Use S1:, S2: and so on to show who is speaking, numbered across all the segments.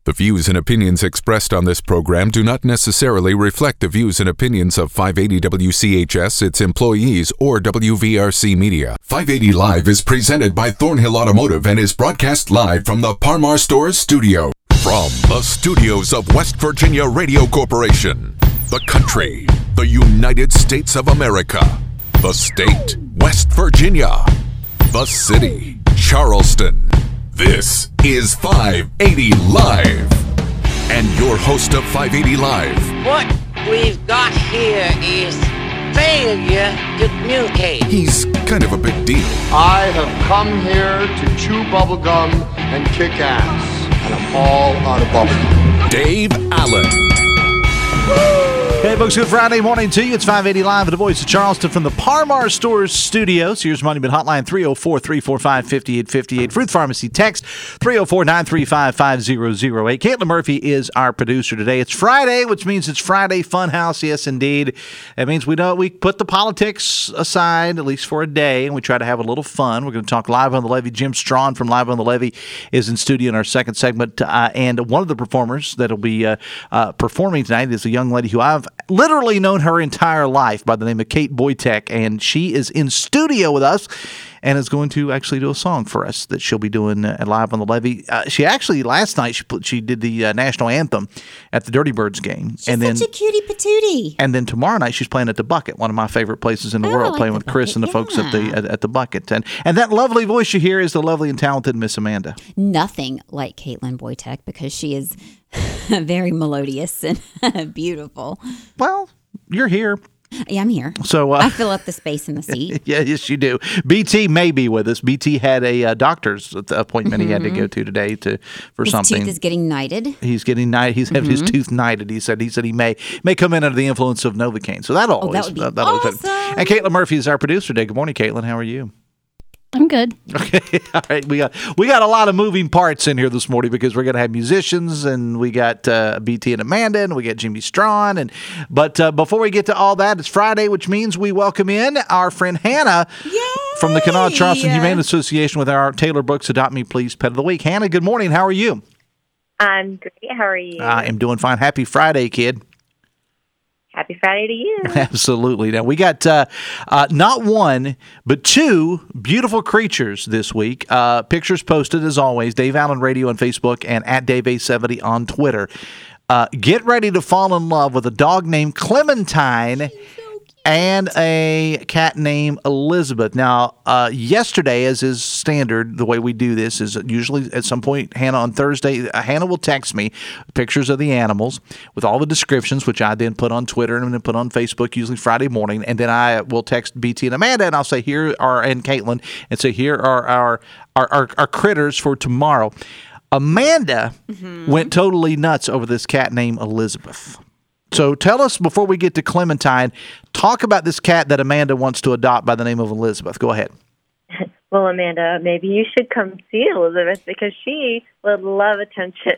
S1: The views and opinions expressed on this program do not necessarily reflect the views and opinions of 580 WCHS, its employees, or WVRC Media. 580 Live is presented by Thornhill Automotive and is broadcast live from the Par-Mar Stores studio. From the studios of West Virginia Radio Corporation, the country, the United States of America, the state, West Virginia, the city, Charleston. This is 580 Live. And your host of 580 Live.
S2: What we've got here is failure to communicate.
S1: He's kind of a big deal.
S3: I have come here to chew bubblegum and kick ass. And I'm all out of bubblegum.
S1: Dave Allen.
S4: Hey, folks, good Friday morning to you. It's 580 Live at the Voice of Charleston from the Par-Mar Stores studios. Here's Money Bin Hotline, 304-345-5858. Fruit Pharmacy text, 304-935-5008. Caitlin Murphy is our producer today. It's Friday, which means it's Friday Funhouse. Yes, indeed. That means we put the politics aside, at least for a day, and we try to have a little fun. We're going to talk Live on the Levee. Jim Strawn from Live on the Levee is in studio in our second segment, and one of the performers that will be performing tonight is a young lady who I've literally known her entire life by the name of Kate Boytek, and she is in studio with us and is going to actually do a song for us that she'll be doing at Live on the Levee. She actually, last night, she did the national anthem at the Dirty Birds game.
S5: She's such a cutie patootie.
S4: And then tomorrow night, she's playing at the Bucket, one of my favorite places in the world, playing with Chris and the folks at the Bucket. And that lovely voice you hear is the lovely and talented Miss Amanda.
S5: Nothing like Caitlin Boytek, because she is very melodious and beautiful.
S4: Well, you're here.
S5: Yeah, I'm here.
S4: So
S5: I fill up the space in the seat.
S4: Yeah, yes, you do. BT may be with us. BT had a doctor's appointment he had to go to today for something.
S5: His tooth is getting knighted.
S4: He's getting knighted. He's having his tooth knighted. He said he may come in under the influence of Novocaine. So that would be
S5: awesome.
S4: And Caitlin Murphy is our producer today. Good morning, Caitlin. How are you?
S6: I'm good.
S4: Okay, all right. We got a lot of moving parts in here this morning because we're going to have musicians, and we got BT and Amanda, and we got Jimmy Strawn, but before we get to all that, it's Friday, which means we welcome in our friend Hannah from the Kanawha Charleston Humane Association with our Taylor Brooks Adopt Me Please Pet of the Week. Hannah, good morning. How are you?
S7: I'm great. How are you?
S4: I am doing fine. Happy Friday, kid.
S7: Happy Friday to you.
S4: Absolutely. Now, we got not one, but two beautiful creatures this week. Pictures posted, as always, Dave Allen Radio on Facebook and at Dave870 on Twitter. Get ready to fall in love with a dog named Clementine and a cat named Elizabeth. Now, yesterday, as is standard, the way we do this is usually at some point, Hannah, on Thursday, Hannah will text me pictures of the animals with all the descriptions, which I then put on Twitter and then put on Facebook, usually Friday morning. And then I will text BT and Amanda, and I'll say, and Caitlin, and say, here are our critters for tomorrow. Amanda went totally nuts over this cat named Elizabeth. So tell us, before we get to Clementine, talk about this cat that Amanda wants to adopt by the name of Elizabeth. Go ahead.
S7: Well, Amanda, maybe you should come see Elizabeth because she would love attention.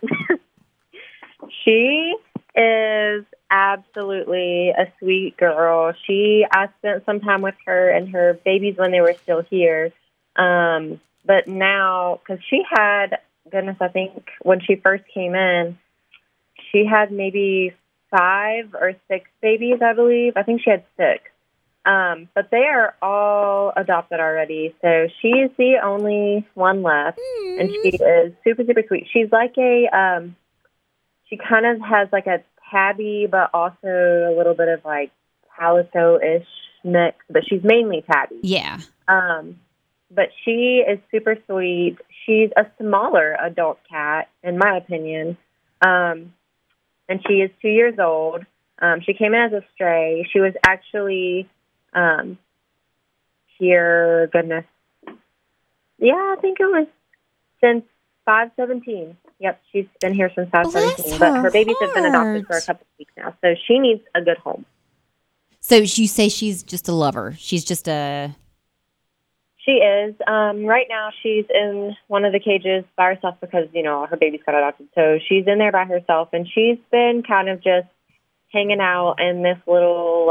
S7: She is absolutely a sweet girl. I spent some time with her and her babies when they were still here. But now, because she had, goodness, I think when she first came in, she had maybe 5 or 6 babies, I believe. I think she had 6. But they are all adopted already. So she is the only one left. And she is super, super sweet. She's like she kind of has like a tabby, but also a little bit of like calico-ish mix. But she's mainly tabby.
S5: Yeah.
S7: But she is super sweet. She's a smaller adult cat, in my opinion. And she is 2 years old. She came in as a stray. She was actually here, goodness. Yeah, I think it was since 5/17. Yep, she's been here since 5/17. But her babies have been adopted for a couple of weeks now, so she needs a good home.
S5: So you say she's just a lover. She's just a...
S7: She is. Right now, she's in one of the cages by herself because, her babies got adopted. So she's in there by herself, and she's been kind of just hanging out in this little,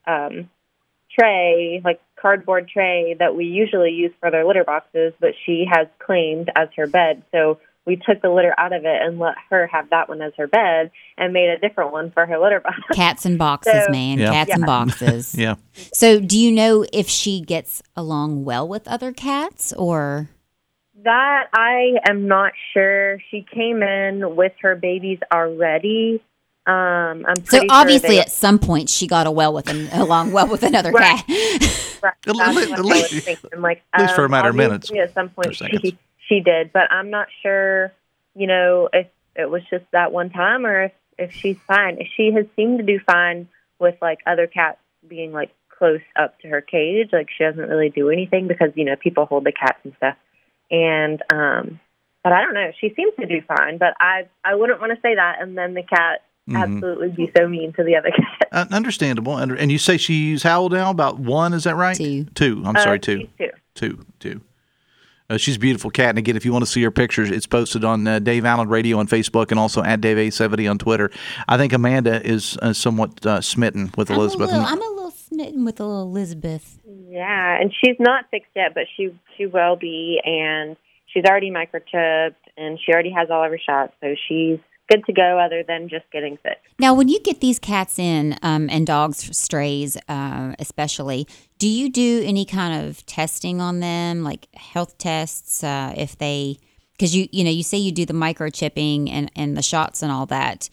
S7: tray, cardboard tray that we usually use for their litter boxes, but she has claimed as her bed. So we took the litter out of it and let her have that one as her bed and made a different one for her litter box.
S5: Cats and boxes,
S7: So-
S5: man.
S4: Yeah.
S5: Cats and boxes.
S4: Yeah.
S5: So do you know if she gets along well with other cats or?
S7: That I am not sure. She came in with her babies already. I'm
S5: So
S7: pretty
S5: obviously
S7: sure
S5: at some point she got along well with another
S7: Right.
S5: cat.
S7: Right.
S4: At
S7: That's
S4: least-
S7: what
S4: at
S7: I
S4: least-
S7: was thinking. Like,
S4: at least for a matter of minutes
S7: obviously At some
S4: or
S7: point,
S4: seconds.
S7: she did, but I'm not sure. If it was just that one time or if she's fine. She has seemed to do fine with like other cats being like close up to her cage. Like she doesn't really do anything because people hold the cats and stuff. And but I don't know. She seems to do fine, but I wouldn't want to say that and then the cat absolutely be so mean to the other cat.
S4: Understandable. And you say she's how old now? About 1, is that right?
S5: 2.
S4: 2. I'm sorry, 2.
S7: She's two.
S4: 2. She's a beautiful cat. And again, if you want to see her pictures, it's posted on Dave Allen Radio on Facebook and also at Dave A70 on Twitter. I think Amanda is somewhat smitten with Elizabeth.
S5: I'm a little smitten with little Elizabeth.
S7: Yeah, and she's not fixed yet, but she will be, and she's already microchipped, and she already has all of her shots, so she's good to go other than just getting sick.
S5: Now, when you get these cats in and dogs, strays especially, do you do any kind of testing on them, like health tests, if they – because you say you do the microchipping and the shots and all that.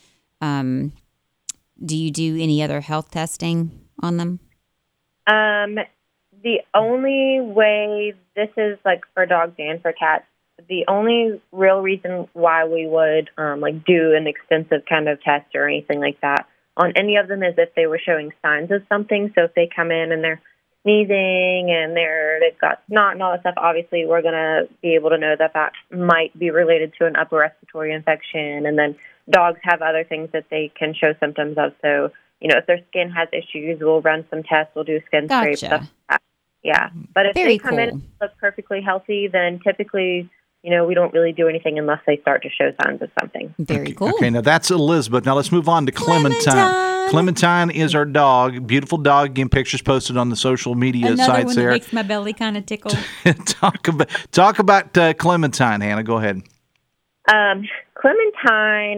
S5: Do you do any other health testing on them?
S7: The only way – this is like for dogs and for cats. The only real reason why we would do an extensive kind of test or anything like that on any of them is if they were showing signs of something. So if they come in and they're sneezing and they've got snot and all that stuff, obviously we're going to be able to know that might be related to an upper respiratory infection. And then dogs have other things that they can show symptoms of. So, if their skin has issues, we'll run some tests. We'll do skin scrapes, stuff like that. Yeah. But if
S5: Very
S7: they come in
S5: cool.
S7: and look perfectly healthy, then typically – we don't really do anything unless they start to show signs of something.
S5: Very cool.
S4: Okay, now that's Elizabeth. Now let's move on to Clementine. Clementine is our dog. Beautiful dog. Again, pictures posted on the social media sites there.
S5: my belly kind of tickle.
S4: Talk about Clementine, Hannah. Go ahead.
S7: Clementine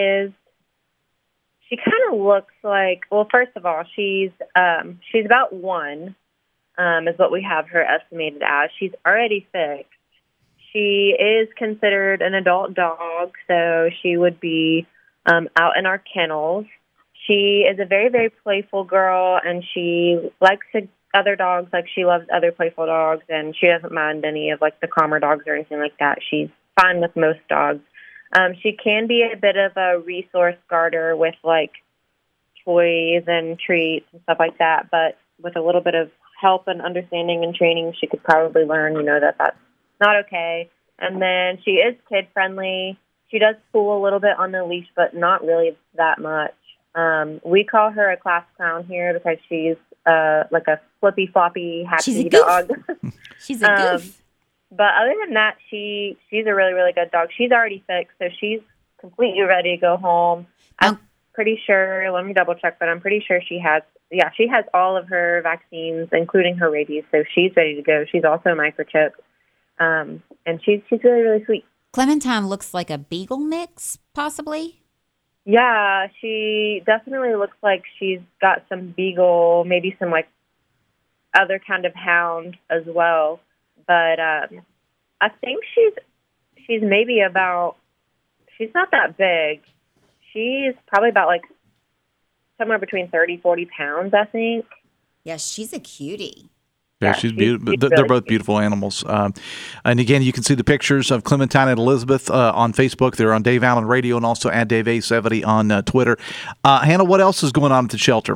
S7: she kind of looks like, well, first of all, she's about 1, is what we have her estimated as. She's already fixed. She is considered an adult dog, so she would be out in our kennels. She is a very, very playful girl, and she likes other dogs. Like, she loves other playful dogs, and she doesn't mind any of, like, the calmer dogs or anything like that. She's fine with most dogs. She can be a bit of a resource guarder with, like, toys and treats and stuff like that, but with a little bit of help and understanding and training, she could probably learn, that's not okay. And then she is kid-friendly. She does pull a little bit on the leash, but not really that much. We call her a class clown here because she's like a flippy-floppy, happy dog.
S5: She's a goof.
S7: But other than that, she's a really, really good dog. She's already fixed, so she's completely ready to go home. I'm pretty sure, let me double-check, but I'm pretty sure she has all of her vaccines, including her rabies, so she's ready to go. She's also microchipped. And she's really, really sweet.
S5: Clementine looks like a beagle mix, possibly?
S7: Yeah, she definitely looks like she's got some beagle, maybe some, like, other kind of hound as well. But I think she's maybe about, she's not that big. She's probably about, like, somewhere between 30, 40 pounds, I think.
S5: Yeah, she's a cutie.
S4: Yeah, she's beautiful. They're both beautiful animals. And again, you can see the pictures of Clementine and Elizabeth on Facebook. They're on Dave Allen Radio and also at Dave A70 on Twitter. Hannah, what else is going on at the shelter?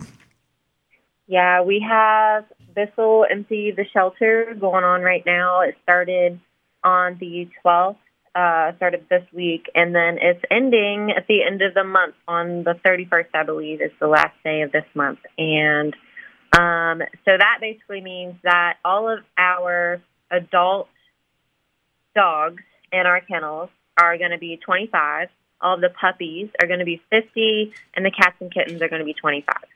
S7: Yeah, we have Bissell Empty the Shelter going on right now. It started on the 12th, started this week, and then it's ending at the end of the month on the 31st, I believe, is the last day of this month. And so that basically means that all of our adult dogs in our kennels are going to be 25. All of the puppies are going to be 50, and the cats and kittens are going to be 25.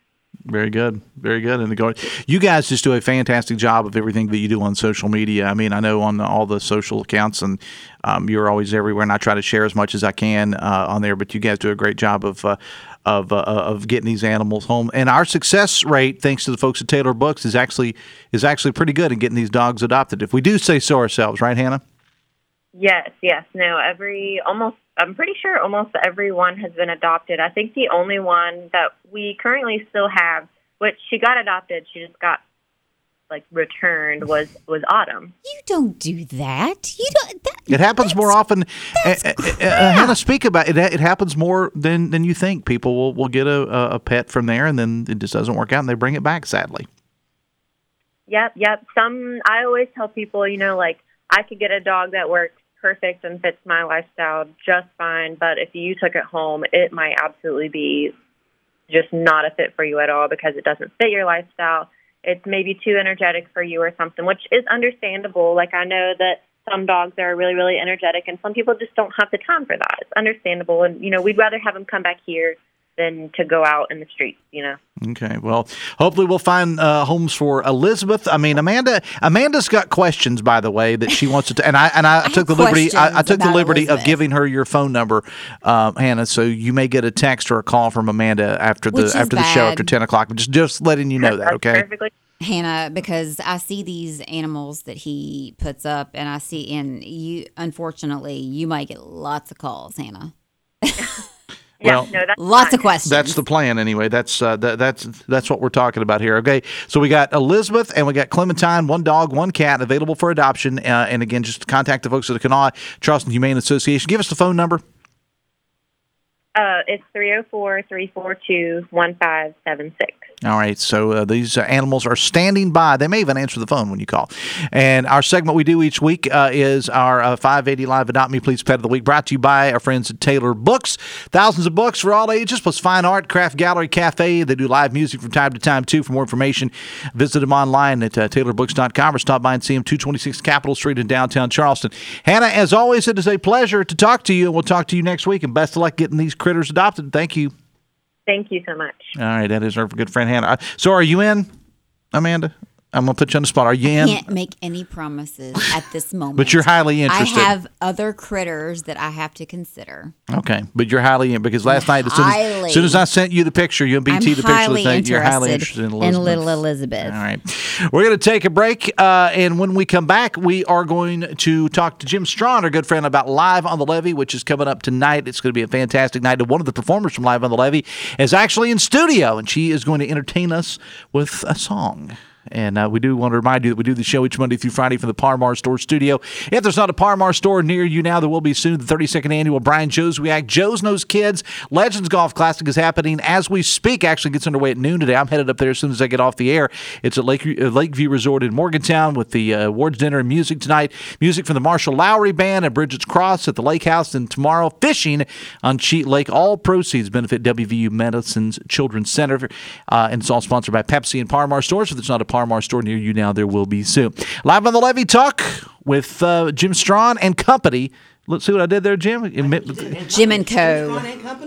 S4: Very good. Very good. And you guys just do a fantastic job of everything that you do on social media. I mean, I know on all the social accounts, and you're always everywhere, and I try to share as much as I can on there, but you guys do a great job of getting these animals home. And our success rate, thanks to the folks at Taylor Books, is actually pretty good in getting these dogs adopted, if we do say so ourselves, right, Hannah?
S7: Yes. No, I'm pretty sure almost everyone has been adopted. I think the only one that we currently still have, which she got adopted, she just got returned, was Autumn.
S5: You don't do that. You don't.
S4: It happens more often. Hannah, speak about it. It happens more than you think. People will get a pet from there, and then it just doesn't work out, and they bring it back, sadly.
S7: Yep. I always tell people, I could get a dog that works perfect and fits my lifestyle just fine, but if you took it home, it might absolutely be just not a fit for you at all because it doesn't fit your lifestyle. It's maybe too energetic for you or something, which is understandable. I know that some dogs are really, really energetic, and some people just don't have the time for that. It's understandable, and, we'd rather have them come back here than to go out in the streets,
S4: Okay, well, hopefully we'll find homes for Elizabeth. I mean, Amanda's got questions, by the way, that she wants to, and I took the liberty. I took the liberty
S5: Elizabeth.
S4: of giving her your phone number, Hannah. So you may get a text or a call from Amanda after the show after 10 o'clock. Just letting you know that, okay?
S7: Perfectly.
S5: Hannah, because I see these animals that he puts up, and unfortunately, you might get lots of calls, Hannah.
S4: Well,
S7: that's
S5: lots
S7: fine.
S5: of questions.
S4: That's the plan, anyway. That's what we're talking about here. Okay, so we got Elizabeth and we got Clementine, one dog, one cat, available for adoption. And again, just contact the folks at the Kanawha Charleston Humane Association. Give us the phone number.
S7: It's 304-342-1576.
S4: All right, so these animals are standing by. They may even answer the phone when you call. And our segment we do each week is our 580 Live Adopt Me Please Pet of the Week, brought to you by our friends at Taylor Books. Thousands of books for all ages, plus fine art, craft gallery, cafe. They do live music from time to time, too. For more information, visit them online at taylorbooks.com or stop by and see them, 226 Capitol Street in downtown Charleston. Hannah, as always, it is a pleasure to talk to you, and we'll talk to you next week. And best of luck getting these critters adopted. Thank you.
S7: Thank you so much.
S4: All right, that is our good friend Hannah. So are you in, Amanda? I'm going to put you on the spot. Are you in?
S5: I can't make any promises at this moment.
S4: But you're highly interested.
S5: I have other critters that I have to consider.
S4: Okay, but you're highly in, because last night, as soon as I sent you the picture, you and BT the picture, you're highly interested in Elizabeth.
S5: little Elizabeth.
S4: All right. We're going to take a break, and when we come back, we are going to talk to Jim Strawn, our good friend, about Live on the Levee, which is coming up tonight. It's going to be a fantastic night. And one of the performers from Live on the Levee is actually in studio, and she is going to entertain us with a song. And we do want to remind you that we do the show each Monday through Friday from the Par Mar Store studio. If there's not a Par Mar Store near you now, there will be soon. The 32nd annual Brian Joswiak Joe's Knows Kids Legends Golf Classic is happening as we speak. Actually gets underway at noon today. I'm headed up there as soon as I get off the air. It's at Lakeview Resort in Morgantown with the awards dinner and music tonight. Music from the Marshall Lowry Band at Bridget's Cross at the Lake House. And tomorrow, fishing on Cheat Lake. All proceeds benefit WVU Medicine's Children's Center. And it's all sponsored by Pepsi and Par Mar Stores. If there's not a Par Mar Store near you now, there will be soon. Live on the Levee talk with Jim Strawn and company. Let's see what I did there, Jim.
S5: Jim and Co.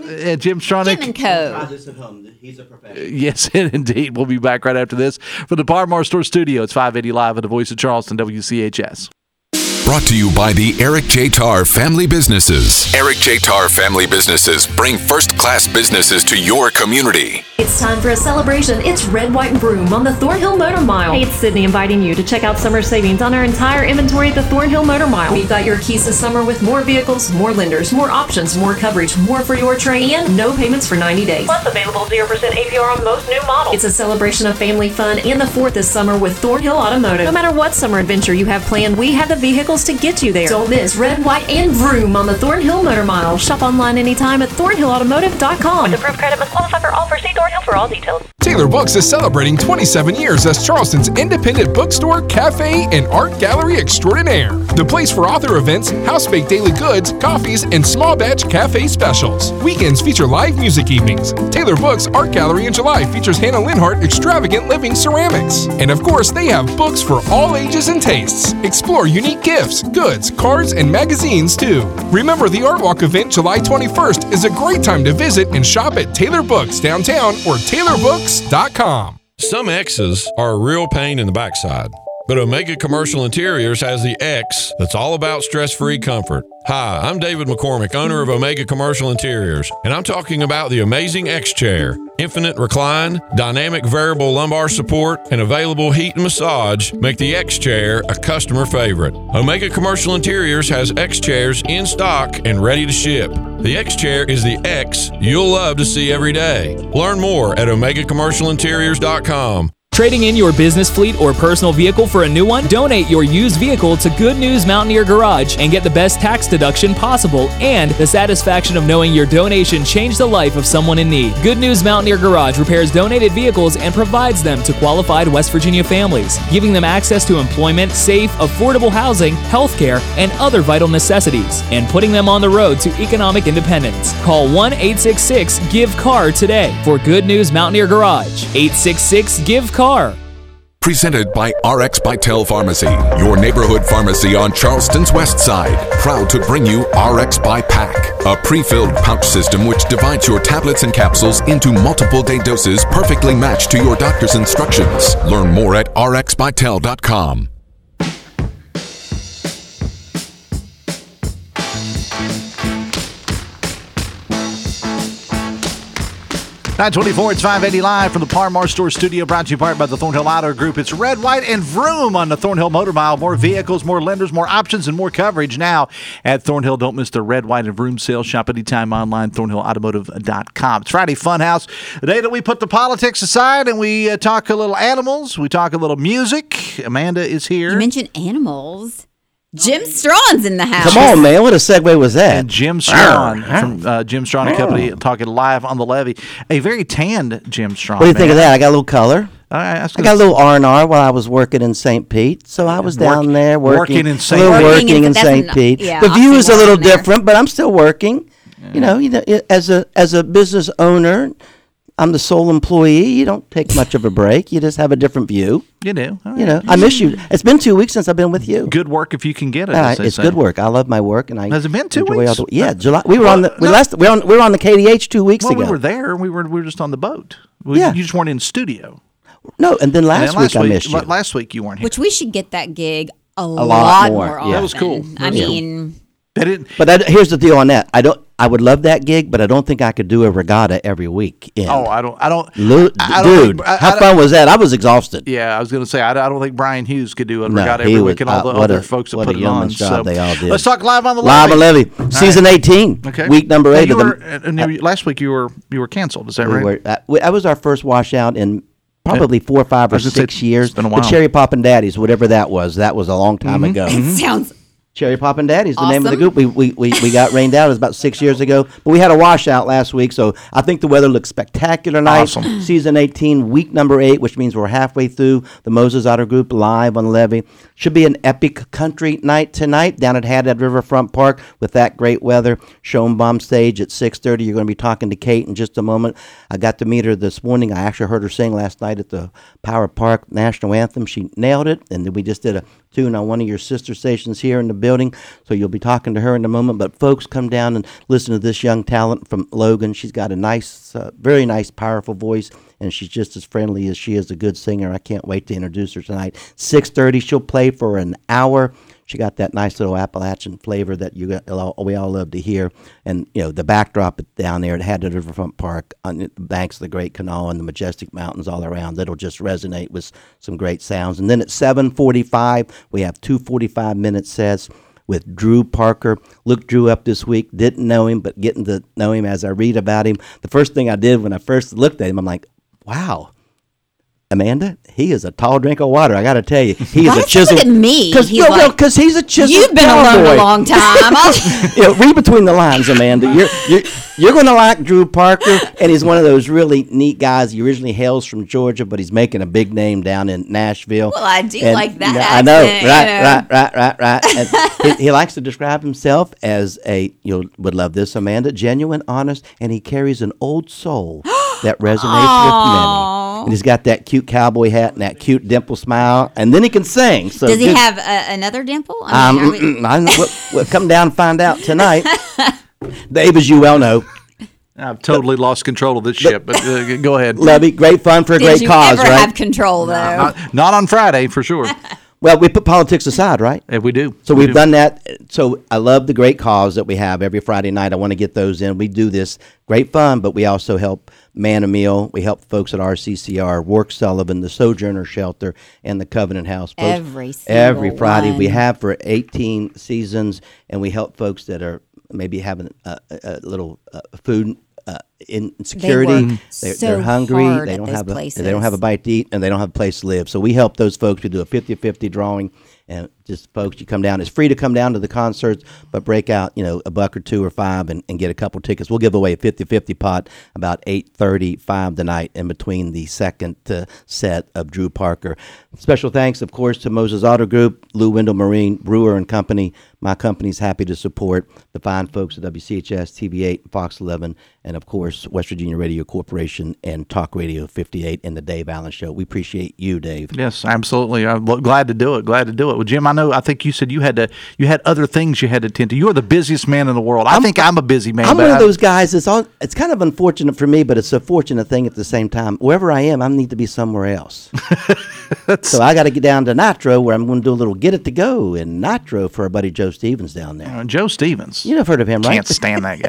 S4: Jim Strawn
S5: and Co.
S6: He's a professional.
S4: Yes, indeed. We'll be back right after this from the Par Mar Store studio. It's 580 Live at the Voice of Charleston, WCHS.
S1: Brought to you by the Eric J. Tarr Family Businesses. Eric J. Tarr Family Businesses bring first-class businesses to your community.
S8: It's time for a celebration. It's Red, White, and Broom on the Thornhill Motor Mile. Hey, it's Sydney inviting you to check out summer savings on our entire inventory at the Thornhill Motor Mile. We've got your keys to summer with more vehicles, more lenders, more options, more coverage, more for your trade, and no payments for 90 days.
S9: Plus available 0% APR on most new models.
S8: It's a celebration of family fun and the 4th this summer with Thornhill Automotive. No matter what summer adventure you have planned, we have the vehicles to get you there. Don't miss Red, White, and Vroom on the Thornhill Motor Mile. Shop online anytime at thornhillautomotive.com.
S9: With approved credit must qualify for offers. See Thornhill for all details.
S10: Taylor Books is celebrating 27 years as Charleston's independent bookstore, cafe, and art gallery extraordinaire. The place for author events, house-baked daily goods, coffees, and small batch cafe specials. Weekends feature live music evenings. Taylor Books Art Gallery in July features Hannah Linhart Extravagant Living Ceramics. And of course, they have books for all ages and tastes. Explore unique gifts gifts, goods, cards, and magazines too. Remember, the Art Walk event July 21st is a great time to visit and shop at Taylor Books downtown or taylorbooks.com.
S6: Some X's are a real pain in the backside, but Omega Commercial Interiors has the X that's all about stress-free comfort. Hi, I'm David McCormick, owner of Omega Commercial Interiors, and I'm talking about the amazing X Chair. Infinite recline, dynamic variable lumbar support, and available heat and massage make the X Chair a customer favorite. Omega Commercial Interiors has X Chairs in stock and ready to ship. The X Chair is the X you'll love to see every day. Learn more at OmegaCommercialInteriors.com.
S11: Trading in your business fleet or personal vehicle for a new one? Donate your used vehicle to Good News Mountaineer Garage and get the best tax deduction possible and the satisfaction of knowing your donation changed the life of someone in need. Good News Mountaineer Garage repairs donated vehicles and provides them to qualified West Virginia families, giving them access to employment, safe, affordable housing, health care, and other vital necessities, and putting them on the road to economic independence. Call 1-866-GIVE-CAR today for Good News Mountaineer Garage. 866-GIVE-CAR.
S1: Presented by RX Bytel Pharmacy, your neighborhood pharmacy on Charleston's west side. Proud to bring you RX by Pack, a pre-filled pouch system which divides your tablets and capsules into multiple day doses perfectly matched to your doctor's instructions. Learn more at rxbytel.com.
S4: 924, it's 580 live from the Par-Mar Store studio, brought to you in part by the Thornhill Auto Group. It's Red, White, and Vroom on the Thornhill Motor Mile. More vehicles, more lenders, more options, and more coverage now at Thornhill. Don't miss the Red, White, and Vroom sale. Shop anytime online, thornhillautomotive.com. It's Friday Funhouse, the day that we put the politics aside and we talk a little animals, we talk a little music. Amanda is here.
S5: You mentioned animals. Jim Strawn's in the house.
S12: Come on, man. What a segue was that?
S4: And Jim Strawn from Jim Strawn and Company talking live on the levee. A very tanned Jim Strawn.
S12: What do you think of that? I got a little color.
S4: I
S12: got a little R&R while I was working in St. Pete. So I was down there working
S4: in
S12: St. Pete.
S5: Yeah,
S12: the view is a little different, but I'm still working. Yeah. You know, as a business owner, I'm the sole employee. You don't take much of a break. You just have a different view.
S4: You do.
S12: You know, I miss you. It's been 2 weeks since I've been with you.
S4: Good work if you can get it.
S12: It's good work. I love my work, and I.
S4: Has it been 2 weeks?
S12: July. We were on the we were on the KDH 2 weeks ago.
S4: We were there. We were just on the boat. You just weren't in studio.
S12: No, and then last week I missed you.
S4: Last week you weren't here.
S5: Which we should get that gig a lot more often.
S4: That was cool.
S5: I mean.
S12: But here's the deal on that. I would love that gig, but I don't think I could do a regatta every week.
S4: I don't.
S12: Dude, how fun was that? I was exhausted.
S4: Yeah, I was going to say I don't think Brian Hughes could do a regatta every week, and all the other folks that put it on.
S12: So they all did.
S4: Let's talk live on the levee.
S12: Live on levee, season 18, week number 8
S4: last week you were canceled. Is that right?
S12: That was our first washout in probably 4 or 5 or 6 years.
S4: It's been a while.
S12: The Cherry Poppin' Daddies, whatever that was a long time ago.
S5: It sounds.
S12: Cherry Poppin' Daddies, the name of the group. We got rained out. It was about 6 years ago. But we had a washout last week, so I think the weather looks spectacular tonight.
S4: Awesome.
S12: Season 18, week number 8, which means we're halfway through the Moses Otter Group live on the levee. Should be an epic country night tonight down at Haddad Riverfront Park with that great weather. Schoenbaum stage at 6:30. You're going to be talking to Kate in just a moment. I got to meet her this morning. I actually heard her sing last night at the Power Park National Anthem. She nailed it, and then we just did a tune on one of your sister stations here in the building, so you'll be talking to her in a moment. But folks, come down and listen to this young talent from Logan. She's got a nice, very nice, powerful voice, and she's just as friendly as she is a good singer. I can't wait to introduce her tonight. 6:30, she'll play for an hour. She got that nice little Appalachian flavor that we all love to hear. And, you know, the backdrop down there at Haddad Riverfront Park on the banks of the Great Kanawha and the majestic mountains all around, that'll just resonate with some great sounds. And then at 7:45, we have 2 45-minute sets with Drew Parker. Looked Drew up this week, didn't know him, but getting to know him as I read about him. The first thing I did when I first looked at him, I'm like, wow. Amanda, he is a tall drink of water. I got to tell you, he is a chisel.
S5: Look at me.
S12: Because he's a chisel.
S5: You've been alone a long time.
S12: Read between the lines, Amanda. You're going to like Drew Parker, and he's one of those really neat guys. He originally hails from Georgia, but he's making a big name down in Nashville.
S5: Well, I do like that accent.
S12: I know, right. And he likes to describe himself as you would love this, Amanda, genuine, honest, and he carries an old soul that resonates with many. And he's got that cute cowboy hat and that cute dimple smile, and then he can sing. So
S5: does he have another dimple? I mean,
S12: we'll come down and find out tonight. Dave, as you well know,
S4: I've totally lost control of this ship, but go ahead.
S12: Lovey, great fun for a great cause,
S5: Did you ever
S12: right?
S5: have control, though?
S4: Not on Friday, for sure.
S12: Well, we put politics aside, right?
S4: Yeah, we do.
S12: So we've done that. So I love the great cause that we have every Friday night. I want to get those in. We do this great fun, but we also help Man a Meal. We help folks at RCCR, Warwick Sullivan, the Sojourner Shelter, and the Covenant House. Folks, every Friday we have for 18 seasons, and we help folks that are maybe having a little food insecurity. They're hungry. They don't have a bite to eat, and they don't have a place to live. So we help those folks. We do a 50-50 drawing, and just folks, you come down. It's free to come down to the concerts, but break out, a buck or two or five and get a couple tickets. We'll give away a 50-50 pot about 8:35 tonight in between the second set of Drew Parker. Special thanks, of course, to Moses Auto Group, Lou Wendell Marine, Brewer and Company. My company's happy to support the fine folks at WCHS, TV8, Fox 11, and of course, West Virginia Radio Corporation and Talk Radio 58 and the Dave Allen Show. We appreciate you, Dave.
S4: Yes, absolutely. I'm glad to do it. Well, Jim, I think you said you had other things you had to attend to. You're the busiest man in the world. I think I'm a busy man.
S12: I'm one of those guys. It's kind of unfortunate for me, but it's a fortunate thing at the same time. Wherever I am, I need to be somewhere else. So I got to get down to Nitro, where I'm going to do a little Get It To Go in Nitro for our buddy Joe Stevens down there.
S4: Joe Stevens.
S12: You've heard of him, right?
S4: Can't stand that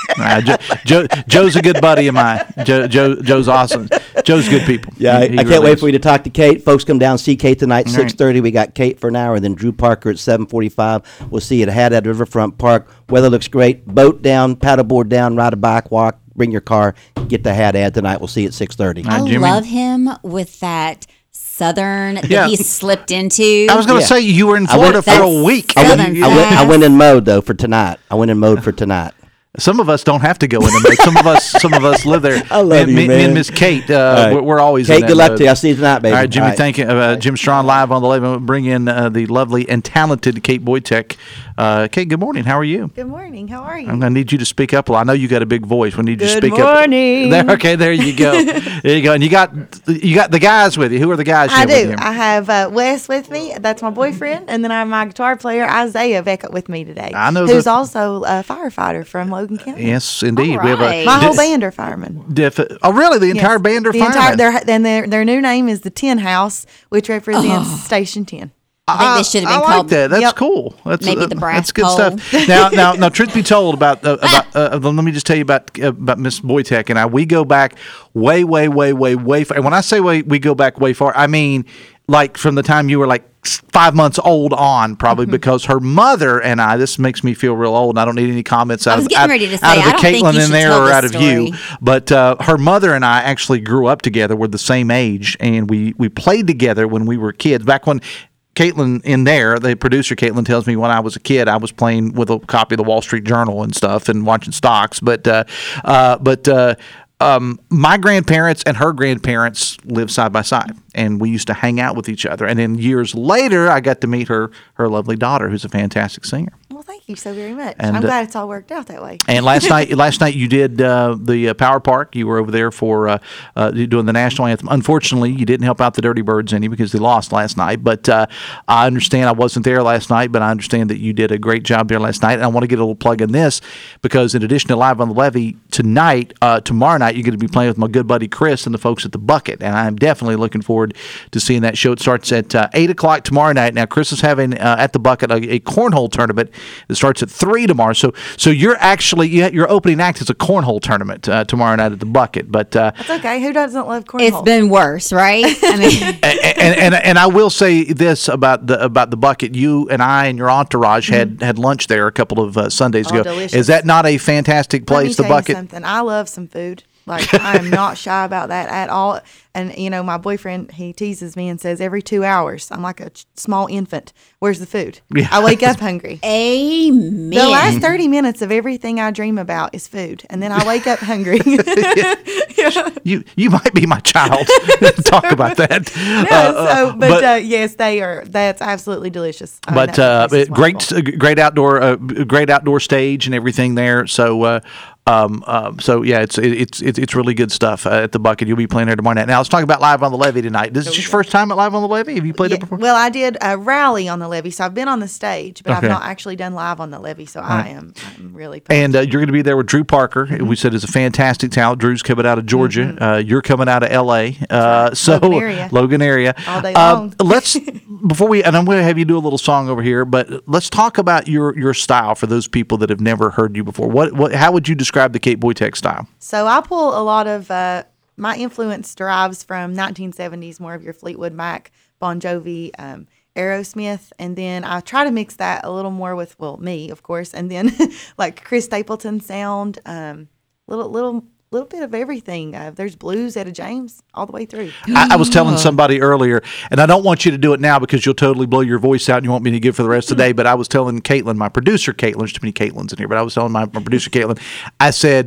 S4: guy. Joe's a good buddy of mine. Joe's awesome. Joe's good people.
S12: Yeah, I can't wait for you to talk to Kate. Folks, come down and see Kate tonight, 6:30. We got Kate for an hour, and then Drew Parker at 7:45. We'll see you at Haddad Riverfront Park. Weather looks great. Boat down, paddleboard down, ride a bike, walk, bring your car, get to Haddad tonight. We'll see you at 6:30.
S5: I love him with that Southern that he slipped into.
S4: I was going to say you were in Florida for a week.
S12: I went in mode though for tonight.
S4: Some of us don't have to go in the mode. Some of us live there.
S12: I love you, man.
S4: Me and Miss Kate, we're always
S12: Kate,
S4: in that
S12: good luck
S4: mode.
S12: to you. I'll see you tonight, baby.
S4: All right, Jimmy, thank you. Jim Strawn live on the 11. We'll bring in the lovely and talented Kate Boytek. Kate, good morning. How are you?
S13: Good morning. How are you?
S4: I'm going to need you to speak up. Well, I know you got a big voice. We need you to speak
S13: Good morning.
S4: up. Okay, there you go. There you go. And you got the guys with you. Who are the guys?
S13: I
S4: with
S13: do.
S4: you?
S13: I have Wes with me. That's my boyfriend, and then I have my guitar player Isaiah Beckett with me today.
S4: I know
S13: who's also a firefighter from Logan County.
S4: Yes, indeed.
S13: Right. We have my whole band are firemen.
S4: Really? The entire band are firemen?
S13: Their new name is the 10 House, which represents Station 10.
S5: I think they should have been
S4: I
S5: called.
S4: Like that. That's cool. That's
S5: maybe the brass
S4: That's good
S5: pole.
S4: stuff. Now, truth be told, about let me just tell you about Miss Boytek and I. We go back way far. And when I say we go back way far, I mean like from the time you were like 5 months old on, probably, because her mother and I. This makes me feel real old. And I don't need any comments out of the Caitlin in there or out of you. But her mother and I actually grew up together. We're the same age, and we played together when we were kids. Back when Caitlin in there, the producer Caitlin tells me when I was a kid, I was playing with a copy of the Wall Street Journal and stuff and watching stocks. But my grandparents and her grandparents lived side by side, and we used to hang out with each other. And then years later, I got to meet her lovely daughter, who's a fantastic singer.
S13: Well, thank you so very much.
S4: And,
S13: I'm glad it's all worked out that way.
S4: And last night you did the Power Park. You were over there for doing the national anthem. Unfortunately, you didn't help out the Dirty Birds any because they lost last night. But I understand I wasn't there last night, but I understand that you did a great job there last night. And I want to get a little plug in this because in addition to Live on the Levee tonight, tomorrow night, you're going to be playing with my good buddy Chris and the folks at the Bucket. And I'm definitely looking forward to seeing that show. It starts at 8 o'clock tomorrow night. Now, Chris is having at the Bucket a cornhole tournament. It starts at 3 tomorrow. So you're actually your opening act is a cornhole tournament tomorrow night at the Bucket. But
S13: that's okay. Who doesn't love cornhole?
S5: It's been worse, right? I mean,
S4: and I will say this about the Bucket. You and I and your entourage had lunch there a couple of Sundays ago.
S13: Delicious.
S4: Is that not a fantastic place?
S13: Let me
S4: the Bucket.
S13: tell you something. I love some food. Like, I am not shy about that at all. And, my boyfriend, he teases me and says every 2 hours, I'm like a small infant. Where's the food? Yeah. I wake up hungry.
S5: Amen.
S13: The last 30 minutes of everything I dream about is food. And then I wake up hungry.
S4: You might be my child. Talk about that.
S13: Yes, they are. That's absolutely delicious.
S4: Great outdoor stage and everything there. So So yeah, it's really good stuff at the Bucket. You'll be playing there tomorrow night. Now let's talk about Live on the Levee tonight. This is your first time at Live on the Levee? Have you played it before?
S13: Well, I did a rally on the Levee, so I've been on the stage, but I've not actually done live on the Levee. So I'm really pumped.
S4: And you're going to be there with Drew Parker. We said is a fantastic talent. Drew's coming out of Georgia. You're coming out of L.A. So Logan area.
S13: All day long.
S4: Let's before we and I'm going to have you do a little song over here, but let's talk about your style for those people that have never heard you before. How would you describe the Kate Boytek style?
S13: So I pull a lot of my influence derives from 1970s, more of your Fleetwood Mac, Bon Jovi, Aerosmith, and then I try to mix that a little more with me, of course, and then like Chris Stapleton sound, little bit of everything. There's blues, Etta James, all the way through.
S4: I was telling somebody earlier, and I don't want you to do it now because you'll totally blow your voice out and you want me to give for the rest of the day, but I was telling Caitlin, my producer Caitlin, there's too many Caitlins in here, but I was telling my producer Caitlin, I said,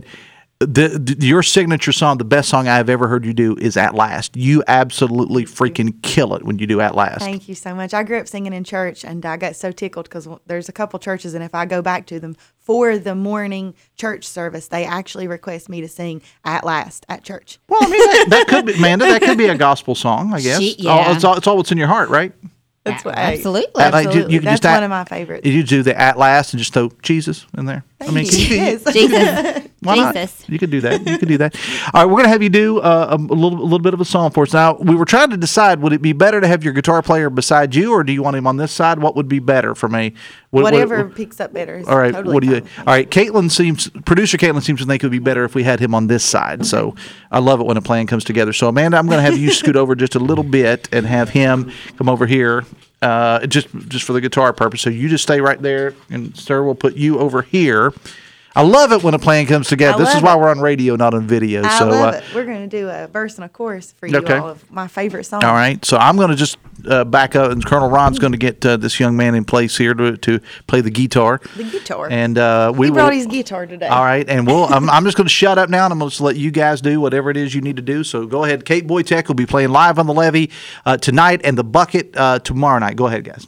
S4: your signature song, the best song I've ever heard you do is At Last. You absolutely freaking kill it when you do At Last.
S13: Thank you so much. I grew up singing in church, and I got so tickled because there's a couple churches, and if I go back to them for the morning church service, they actually request me to sing At Last at church.
S4: Well, I mean, that could be, Amanda, that could be a gospel song, I guess. It's all what's in your heart, right?
S13: That's what,
S5: absolutely.
S13: Absolutely. That's one of my favorites.
S4: You do the At Last and just throw Jesus in there.
S13: Thank you. Yes.
S5: Jesus.
S4: Why not? You could do that. All right, we're going to have you do a little bit of a song for us. Now, we were trying to decide, would it be better to have your guitar player beside you, or do you want him on this side? What would be better for me?
S13: Whatever picks up better.
S4: All right.
S13: Totally
S4: What do you? All right. Producer Caitlin seems to think it would be better if we had him on this side. So I love it when a plan comes together. So Amanda, I'm going to have you scoot over just a little bit and have him come over here. Just for the guitar purpose. So you just stay right there, and sir, we'll put you over here. I love it when a plan comes together. This is why we're on radio, not on video.
S13: I love it. We're going to do a verse and a chorus for you all of my favorite songs.
S4: All right. So I'm going to just back up, and Colonel Ron's going to get this young man in place here to play the guitar.
S13: The guitar.
S4: And
S13: he brought his guitar today.
S4: All right. And I'm just going to shut up now, and I'm going to let you guys do whatever it is you need to do. So go ahead. Kate Boytek will be playing Live on the Levee tonight, and the Bucket tomorrow night. Go ahead, guys.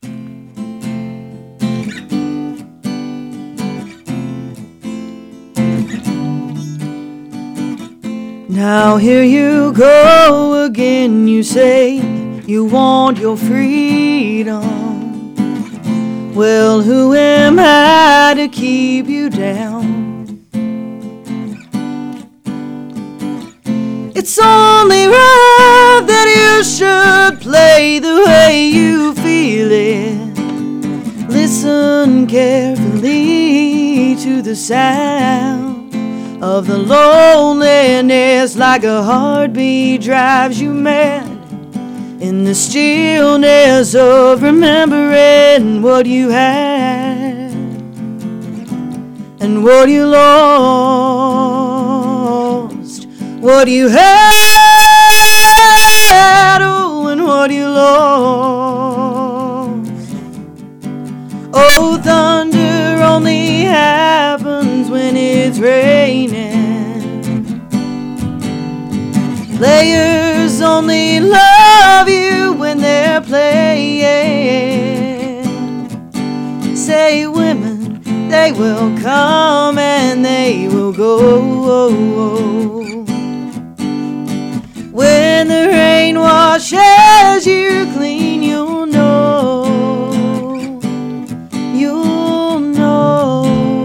S14: Now here you go again, you say you want your freedom. Well, who am I to keep you down? It's only right that you should play the way you feel it. Listen carefully to the sound of the loneliness, like a heartbeat drives you mad. In the stillness of remembering what you had and what you lost, what you had, oh, and what you lost. Oh, thunder only happens when it's raining. Players only love you when they're playing. Say women, they will come and they will go. When the rain washes you clean, you'll know. You'll know.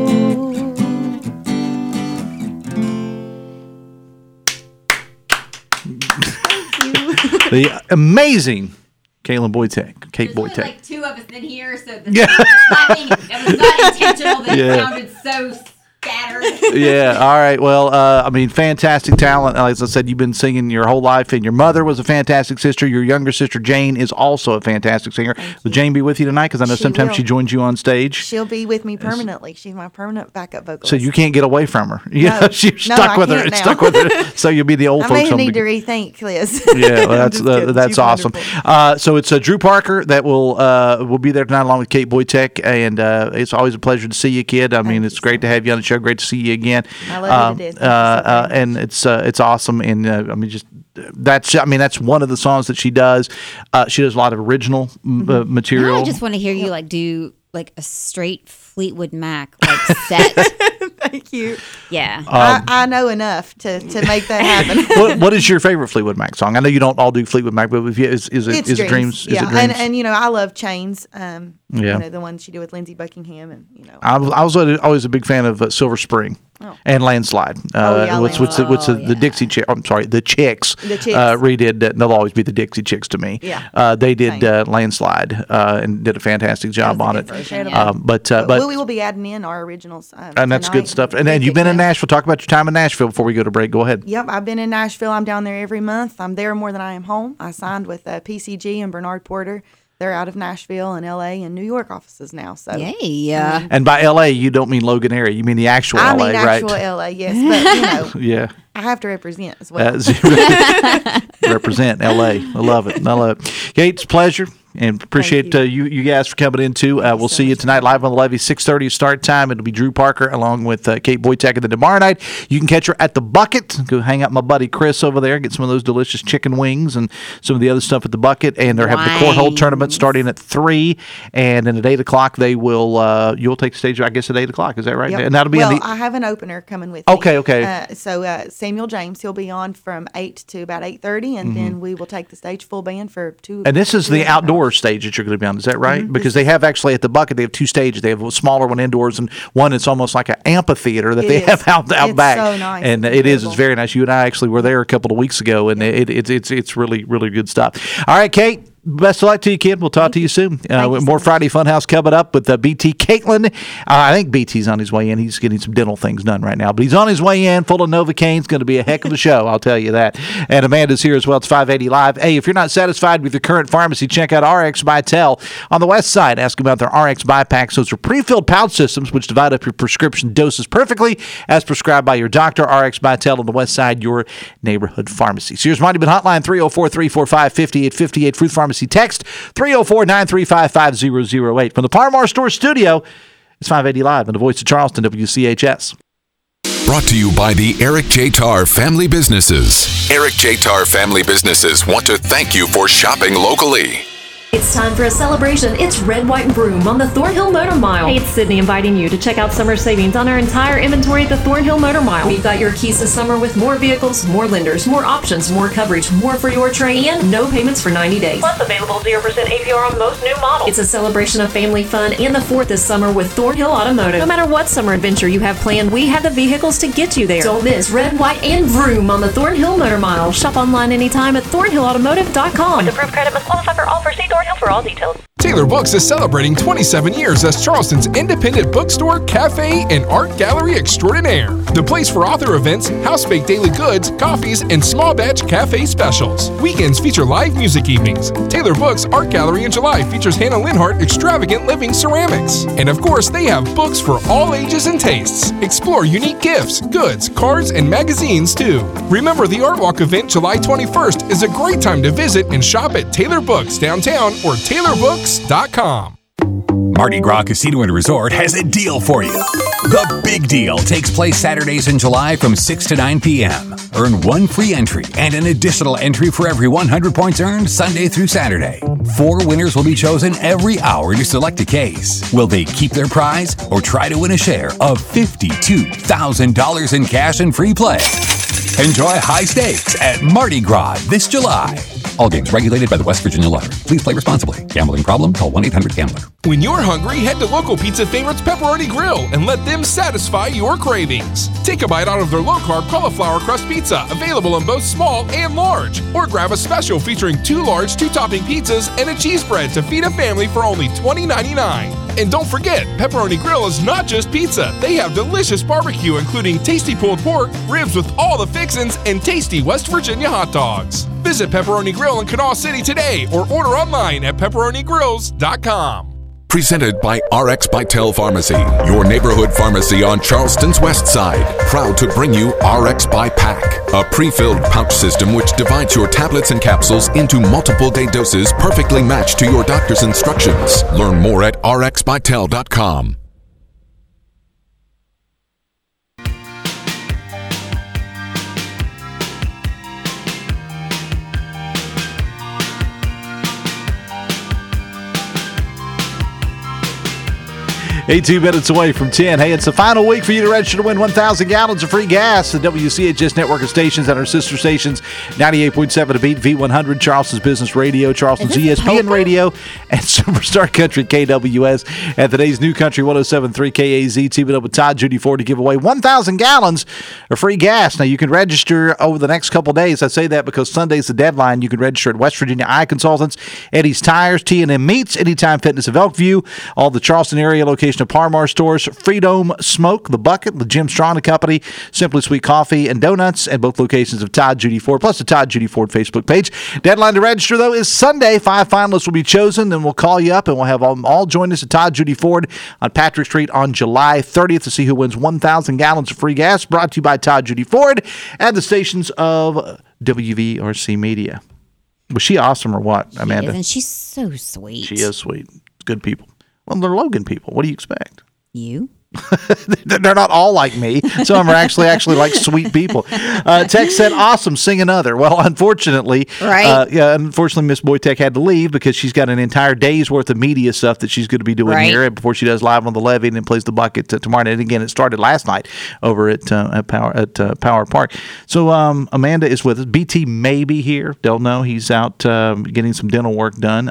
S4: The amazing Kate Boytek.
S5: There's only like two of us in here, so the clapping, that was not intentional. That sounded so scattered.
S4: Yeah. All right. Well, I mean, fantastic talent. As I said, you've been singing your whole life, and your mother was a fantastic sister. Your younger sister, Jane, is also a fantastic singer. Will Jane be with you tonight? Because I know sometimes she joins you on stage.
S13: She'll be with me permanently. She's my permanent backup vocalist.
S4: So you can't get away from her. Yeah, she's stuck with her. Stuck with her. So you'll be the old folks.
S13: I may need to rethink this.
S4: Yeah, well, that's awesome. So it's Drew Parker that will be there tonight along with Kate Boytek, and it's always a pleasure to see you, kid. I mean, it's great to have you on the show. Great to see you again.
S13: I love it.
S4: And it's awesome. And I mean, just that's one of the songs that she does. She does a lot of original material.
S5: Now I just want to hear you do a straight Fleetwood Mac like set.
S13: Thank you.
S5: Yeah.
S13: I know enough to make that happen.
S4: What is your favorite Fleetwood Mac song? I know you don't all do Fleetwood Mac, but is it Dreams?
S13: Yeah,
S4: Is it Dreams?
S13: and I love Chains.
S4: Yeah.
S13: The one she did with Lindsey Buckingham, and
S4: I was always a big fan of Silver Spring and Landslide. What's the Dixie Chicks? I'm sorry, the Chicks.
S13: The Chicks.
S4: Redid. They'll always be the Dixie Chicks to me.
S13: Yeah.
S4: They did Landslide and did a fantastic job on it. But
S13: we will be adding in our originals.
S4: And that's good stuff. And then you've been in Nashville. Talk about your time in Nashville before we go to break. Go ahead.
S13: Yep, I've been in Nashville. I'm down there every month. I'm there more than I am home. I signed with PCG and Bernard Porter. They're out of Nashville and LA and New York offices now. So
S5: yay.
S4: And by LA, you don't mean Logan area. You mean the actual LA, right?
S13: I mean actual LA, yes. But,
S4: yeah.
S13: I have to represent as well.
S4: Represent LA. I love it. Kate, it's a pleasure. And appreciate you guys for coming in, too. We'll see you tonight live on the Levee, 6:30 start time. It'll be Drew Parker along with Kate Boytek. And then tomorrow night, you can catch her at the Bucket. Go hang out with my buddy Chris over there, get some of those delicious chicken wings and some of the other stuff at the Bucket. And they're having the cornhole tournament starting at 3. And then at 8 o'clock, you'll take the stage, I guess, at 8 o'clock. Is that right?
S13: Yep.
S4: And that'll be
S13: I have an opener coming with me.
S4: Okay.
S13: So Samuel James, he'll be on from 8 to about 8:30, and then we will take the stage full band for 2.
S4: And this is the outdoor stage that you're going to be on. Is that right? Because they have actually at the Bucket, they have 2 stages. They have a smaller one indoors and one that's almost like an amphitheater that they have out back.
S13: So nice.
S4: And it's very nice. You and I actually were there a couple of weeks ago, and it's really, really good stuff. All right, Kate. Best of luck to you, kid. We'll talk to you soon. More Friday Funhouse coming up with BT Caitlin. I think BT's on his way in. He's getting some dental things done right now, but he's on his way in, full of Novocaine. It's going to be a heck of a show, I'll tell you that. And Amanda's here as well. It's 580 Live. Hey, if you're not satisfied with your current pharmacy, check out RX by Tel on the west side. Ask about their RX buy packs. Those are pre-filled pouch systems which divide up your prescription doses perfectly as prescribed by your doctor. RX by Tel on the west side, your neighborhood pharmacy. Sears Monument Hotline, 304-345-5858. Fruit Pharmacy text, 304-935-5008. From the Parmar Store studio, it's 580 Live on the voice of Charleston, WCHS.
S1: Brought to you by the Eric J. Tarr Family Businesses. Eric J. Tarr Family Businesses want to thank you for shopping locally.
S8: It's time for a celebration. It's Red, White, and Broom on the Thornhill Motor Mile. Hey, it's Sydney inviting you to check out summer savings on our entire inventory at the Thornhill Motor Mile. We've got your keys to summer with more vehicles, more lenders, more options, more coverage, more for your trade, and no payments for 90 days.
S9: Plus available 0% APR on most new models.
S8: It's a celebration of family fun and the 4th this summer with Thornhill Automotive. No matter what summer adventure you have planned, we have the vehicles to get you there. Don't miss Red, White, and Vroom on the Thornhill Motor Mile. Shop online anytime at thornhillautomotive.com.
S9: With approved credit must qualify for all. See Thornhill for all details.
S10: Taylor Books is celebrating 27 years as Charleston's independent bookstore, cafe, and art gallery extraordinaire. The place for author events, house-baked daily goods, coffees, and small batch cafe specials. Weekends feature live music evenings. Taylor Books Art Gallery in July features Hannah Linhart Extravagant Living Ceramics. And of course, they have books for all ages and tastes. Explore unique gifts, goods, cards, and magazines too. Remember, the Art Walk event July 21st is a great time to visit and shop at Taylor Books downtown or TaylorBooks.com.
S15: Mardi Gras Casino and Resort has a deal for you. The Big Deal takes place Saturdays in July from 6 to 9 p.m. Earn 1 free entry and an additional entry for every 100 points earned Sunday through Saturday. 4 winners will be chosen every hour to select a case. Will they keep their prize or try to win a share of $52,000 in cash and free play? Enjoy high stakes at Mardi Gras this July. All games regulated by the West Virginia Lottery. Please play responsibly. Gambling problem? Call 1-800-GAMBLER.
S10: When you're hungry, head to local pizza favorites Pepperoni Grill and let them satisfy your cravings. Take a bite out of their low-carb cauliflower crust pizza, available in both small and large. Or grab a special featuring 2 large 2-topping pizzas and a cheese bread to feed a family for only $20.99. And don't forget, Pepperoni Grill is not just pizza. They have delicious barbecue, including tasty pulled pork, ribs with all the fixins, and tasty West Virginia hot dogs. Visit Pepperoni Grill in Kanawha City today or order online at pepperonigrills.com.
S1: Presented by RX by Tel Pharmacy, your neighborhood pharmacy on Charleston's west side. Proud to bring you RX by Pack, a pre-filled pouch system which divides your tablets and capsules into multiple day doses perfectly matched to your doctor's instructions. Learn more at rxbytel.com.
S4: 2 minutes away from 10. Hey, it's the final week for you to register to win 1,000 gallons of free gas. The WCHS network of stations and our sister stations, 98.7 to beat, V100, Charleston's Business Radio, Charleston's ESPN Radio, and Superstar Country KWS. And today's New Country 107.3 KAZ, teaming up with Todd Judy Ford to give away 1,000 gallons of free gas. Now, you can register over the next couple days. I say that because Sunday's the deadline. You can register at West Virginia Eye Consultants, Eddie's Tires, T&M Meats, Anytime Fitness of Elkview, all the Charleston area location of Parmar stores, Freedom Smoke, The Bucket, the Jim Strong Company, Simply Sweet Coffee and Donuts, and both locations of Todd Judy Ford, plus the Todd Judy Ford Facebook page. Deadline to register, though, is Sunday. 5 finalists will be chosen. Then we'll call you up, and we'll have them all join us at Todd Judy Ford on Patrick Street on July 30th to see who wins 1,000 gallons of free gas. Brought to you by Todd Judy Ford and the stations of WVRC Media. Was she awesome or what, Amanda?
S5: And she's so sweet.
S4: She is sweet. Good people. Well, they're Logan people. What do you expect?
S5: You?
S4: They're not all like me. Some of them are actually like sweet people. Tex said, awesome, sing another. Well, unfortunately, unfortunately, Miss Boytek had to leave because she's got an entire day's worth of media stuff that she's going to be doing here before she does Live on the Levee and then plays the Bucket tomorrow night. And again, it started last night over at Power Park. So Amanda is with us. BT may be here. Don't know. He's out getting some dental work done.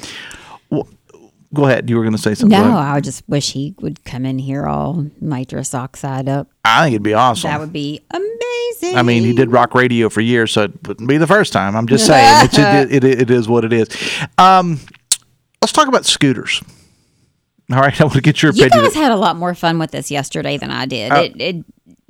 S4: Go ahead. You were going to say something.
S5: No, I just wish he would come in here all nitrous oxide up.
S4: I think it'd be awesome.
S5: That would be amazing.
S4: I mean, he did rock radio for years, so it wouldn't be the first time. I'm just saying. It is what it is. Let's talk about scooters. All right. I want to get your opinion.
S5: You guys had a lot more fun with this yesterday than I did.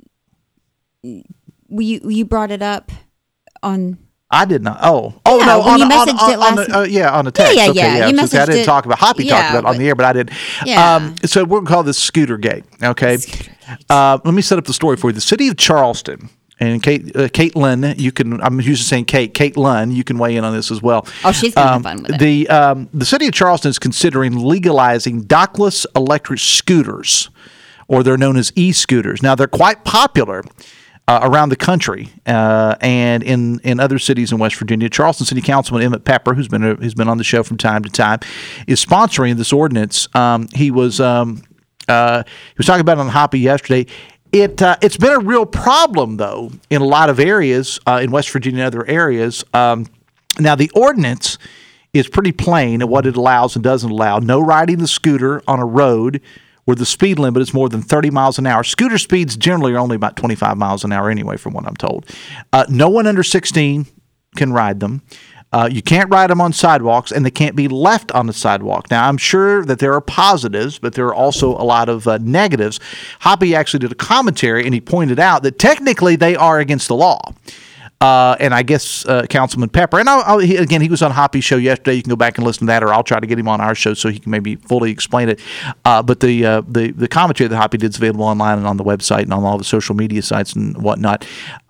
S5: You brought it up on...
S4: I did not. Oh no! On the text.
S5: Yeah.
S4: I didn't talk about. Hoppy talked about it on the air, but I didn't.
S5: Yeah.
S4: So we're gonna call this Scooter Gate. Okay. Let me set up the story for you. The city of Charleston and Caitlin, you can. I'm usually saying Caitlin. You can weigh in on this as well.
S5: Oh, she's gonna have fun with it.
S4: The city of Charleston is considering legalizing dockless electric scooters, or they're known as e-scooters. Now they're quite popular around the country and in other cities in West Virginia. Charleston City Councilman Emmett Pepper, who's been on the show from time to time, is sponsoring this ordinance. He was talking about it on Hoppy yesterday. It's been a real problem though in a lot of areas in West Virginia and other areas. Now the ordinance is pretty plain at what it allows and doesn't allow. No riding the scooter on a road where the speed limit is more than 30 miles an hour. Scooter speeds generally are only about 25 miles an hour anyway, from what I'm told. No one under 16 can ride them. You can't ride them on sidewalks, and they can't be left on the sidewalk. Now, I'm sure that there are positives, but there are also a lot of negatives. Hoppy actually did a commentary, and he pointed out that technically they are against the law. And I guess Councilman Pepper, and he was on Hoppy's show yesterday. You can go back and listen to that, or I'll try to get him on our show so he can maybe fully explain it. But the commentary that Hoppy did is available online and on the website and on all the social media sites and whatnot.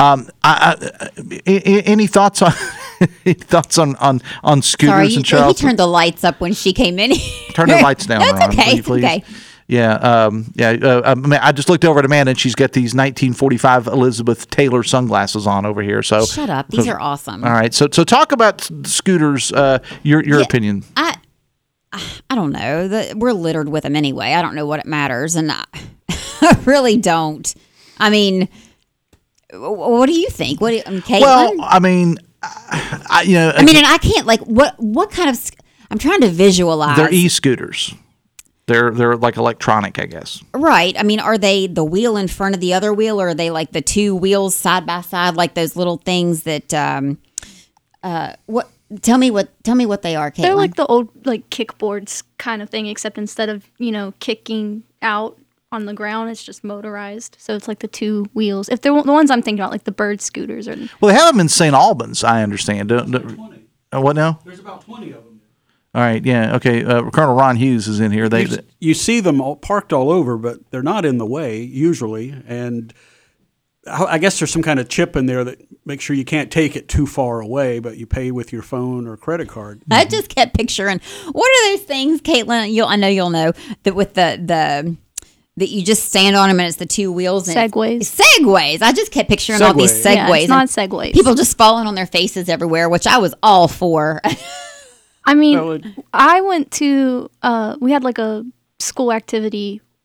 S4: Any thoughts on scooters in Charleston?
S5: He turned the lights up when she came in.
S4: Turn the lights down, Ron,
S5: okay.
S4: please.
S5: Okay.
S4: Yeah, I just looked over at Amanda, and she's got these 1945 Elizabeth Taylor sunglasses on over here. So
S5: shut up; these are awesome.
S4: All right, so talk about scooters. Your opinion.
S5: I don't know. We're littered with them anyway. I don't know what it matters, and I really don't. I mean, what do you think? Caitlin?
S4: Well, I mean, and
S5: I can't what kind of. I'm trying to visualize.
S4: They're e-scooters. They're like electronic, I guess.
S5: Right. I mean, are they the wheel in front of the other wheel, or are they like the two wheels side by side, like those little things that? What? Tell me what they are, Caitlin.
S16: They're like the old kickboards kind of thing, except instead of kicking out on the ground, it's just motorized. So it's like the two wheels. If they're the ones I'm thinking about, like the bird scooters, or
S4: well, they have them in St. Albans, I understand. What now?
S17: There's about 20 of them.
S4: All right, yeah, okay. Colonel Ron Hughes is in here.
S17: You see them parked all over, but they're not in the way usually. And I guess there's some kind of chip in there that makes sure you can't take it too far away, but you pay with your phone or credit card.
S5: I just kept picturing, what are those things, Caitlin? I know you'll know that with the that you just stand on them and it's the two wheels. And Segways. I just kept picturing all these Segways.
S16: Yeah, it's not Segways.
S5: People just falling on their faces everywhere, which I was all for.
S16: I mean, I went to, we had like a school activity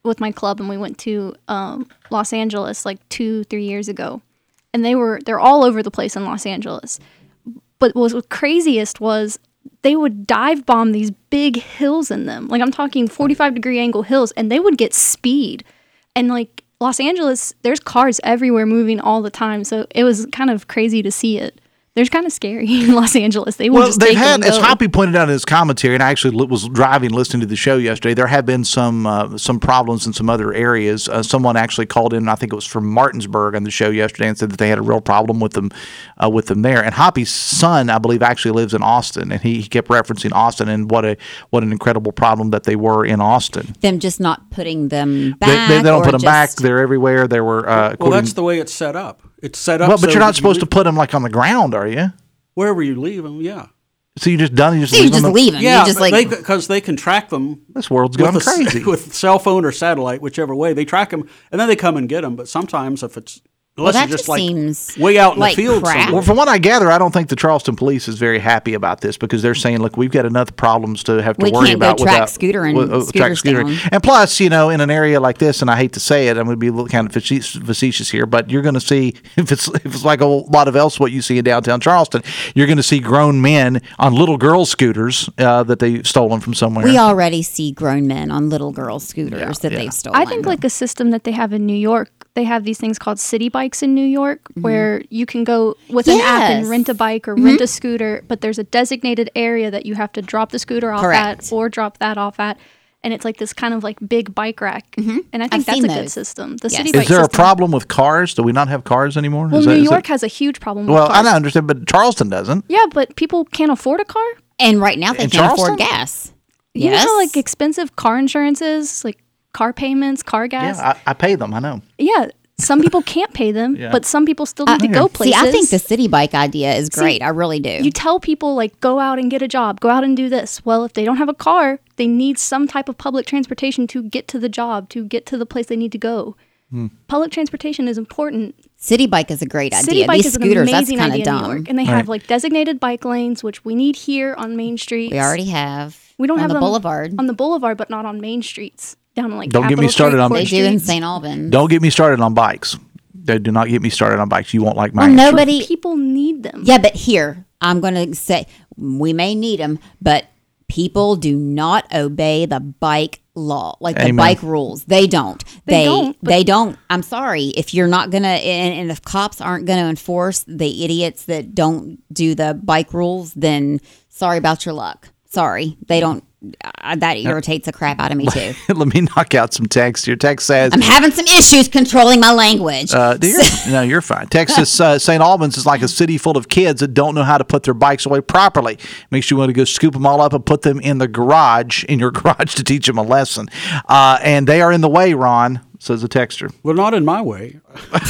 S16: with my club and we went to Los Angeles like 2-3 years ago, and they're all over the place in Los Angeles. But what was craziest was they would dive bomb these big hills in them. Like I'm talking 45-degree angle hills, and they would get speed. And like Los Angeles, there's cars everywhere moving all the time, so it was kind of crazy to see it. They're kind of scary in Los Angeles. They will just take them and go.
S4: As Hoppy pointed out in his commentary, and I actually was driving listening to the show yesterday, there have been some problems in some other areas. Someone actually called in, I think it was from Martinsburg on the show yesterday, and said that they had a real problem with them there. And Hoppy's son, I believe, actually lives in Austin, and he kept referencing Austin and what an incredible problem that they were in Austin.
S5: Them just not putting them back.
S4: They don't put them back. They're everywhere. They were.
S17: Well, that's the way it's set up. It's set up.
S4: Well, but
S17: so
S4: you're not supposed to put them like on the ground, are you?
S17: Wherever you leave them, yeah.
S4: So you just done? You just
S5: leave them.
S17: Yeah, because they can track them.
S4: This world's going crazy
S17: with cell phone or satellite, whichever way they track them, and then they come and get them. But sometimes if it's unless
S5: that
S17: you're just
S5: seems
S17: way out in
S5: like
S17: the field somewhere.
S4: Well, from what I gather, I don't think the Charleston police is very happy about this because they're saying, look, we've got enough problems to have to worry about.
S5: We can't go track scooters down.
S4: And plus, in an area like this, and I hate to say it, I'm going to be a little kind of facetious here, but you're going to see, if it's like a lot of else what you see in downtown Charleston, you're going to see grown men on little girl scooters that they've stolen from somewhere.
S5: We already see grown men on little girl scooters that they've stolen.
S16: I think like a system that they have in New York, they have these things called city bikes in New York where you can go with an app and rent a bike or rent a scooter, but there's a designated area that you have to drop the scooter off at or drop that off at. And it's like this kind of like big bike rack. And I think that's a good system. The city bike
S4: Is there
S16: system.
S4: a problem with cars? Do we not have cars anymore?
S16: Well, New York has a huge problem with cars.
S4: Well, I don't understand, but Charleston doesn't.
S16: Yeah, but people can't afford a car.
S5: And right now they can't afford gas.
S16: You know how like expensive car insurance is? Like car payments, car gas?
S4: Yeah, I pay them. I know.
S16: Yeah. Some people can't pay them, but some people still need to go places.
S5: See, I think the city bike idea is great. I really do.
S16: You tell people, like, go out and get a job. Go out and do this. Well, if they don't have a car, they need some type of public transportation to get to the job, to get to the place they need to go. Public transportation is important.
S5: City bike is a great idea.
S16: City bike
S5: These
S16: is
S5: scooters,
S16: an amazing
S5: that's kind
S16: idea
S5: of
S16: in New
S5: dumb.
S16: York. And they have, like, designated bike lanes, which we need here on main streets.
S5: We already have.
S16: We don't have
S5: the
S16: them
S5: boulevard.
S16: On the boulevard, but not on main streets. Down like
S4: Don't get me started on.
S5: They do in St. Albans.
S4: Don't get me started on bikes. They do not get me started on bikes. You won't like my
S5: answer.
S16: People need them.
S5: Yeah, but here, I'm going to say, we may need them, but people do not obey the bike law, like the bike rules. They don't. They don't. I'm sorry. If you're not going to, and if cops aren't going to enforce the idiots that don't do the bike rules, then sorry about your luck. Sorry. They don't. That irritates the crap out of me too.
S4: Let me knock out some text. Your text says
S5: I'm having some issues controlling my language.
S4: No, you're fine. Texas St. Albans is like a city full of kids that don't know how to put their bikes away properly. Makes you want to go scoop them all up and put them in your garage to teach them a lesson. And they are in the way, Ron, says the texter.
S17: Well, not in my way.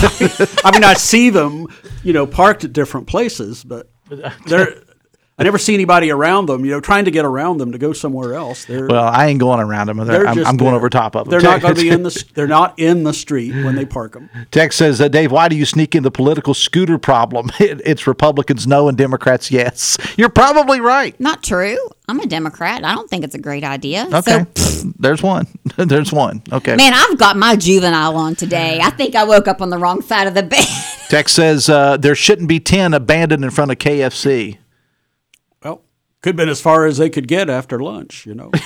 S17: I mean, I see them, parked at different places, but they're. I never see anybody around them, trying to get around them to go somewhere else.
S4: Well, I ain't going around them. I'm going over top of them.
S17: They're not going to be they're not in the street when they park them.
S4: Text says, Dave, why do you sneak in the political scooter problem? It's Republicans no and Democrats yes. You're probably right.
S5: Not true. I'm a Democrat. I don't think it's a great idea.
S4: Okay. So, there's one. There's one. Okay.
S5: Man, I've got my juvenile on today. I think I woke up on the wrong side of the bed.
S4: Text says, there shouldn't be 10 abandoned in front of KFC.
S17: Could have been as far as they could get after lunch,
S4: You never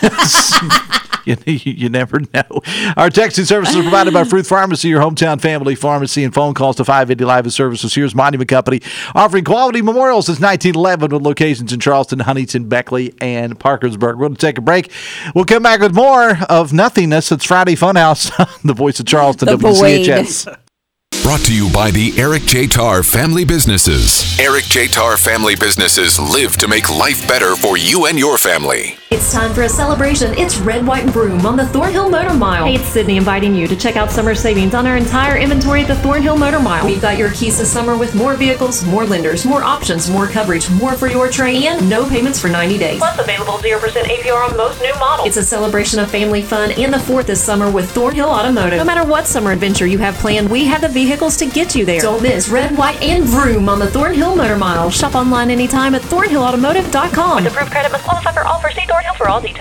S4: know. Our texting services are provided by Fruth Pharmacy, your hometown family pharmacy, and phone calls to 580 Live as services. Here's Monument Company, offering quality memorials since 1911 with locations in Charleston, Huntington, Beckley, and Parkersburg. We're going to take a break. We'll come back with more of nothingness. It's Friday Funhouse, the voice of Charleston, WCHS.
S1: Brought to you by the Eric J. Tarr Family Businesses. Eric J. Tarr Family Businesses live to make life better for you and your family.
S8: It's time for a celebration. It's Red, White, and Broom on the Thornhill Motor Mile. Hey, it's Sydney inviting you to check out summer savings on our entire inventory at the Thornhill Motor Mile. We've got your keys to summer with more vehicles, more lenders, more options, more coverage, more for your trade, and no payments for 90 days.
S9: Plus available 0% APR on most new models.
S8: It's a celebration of family fun and the 4th this summer with Thornhill Automotive. No matter what summer adventure you have planned, we have the vehicles to get you there. Don't miss Red, White, and Vroom on the Thornhill Motor Mile. Shop online anytime at thornhillautomotive.com.
S9: With approved credit must qualify for all. See Thornhill for all details.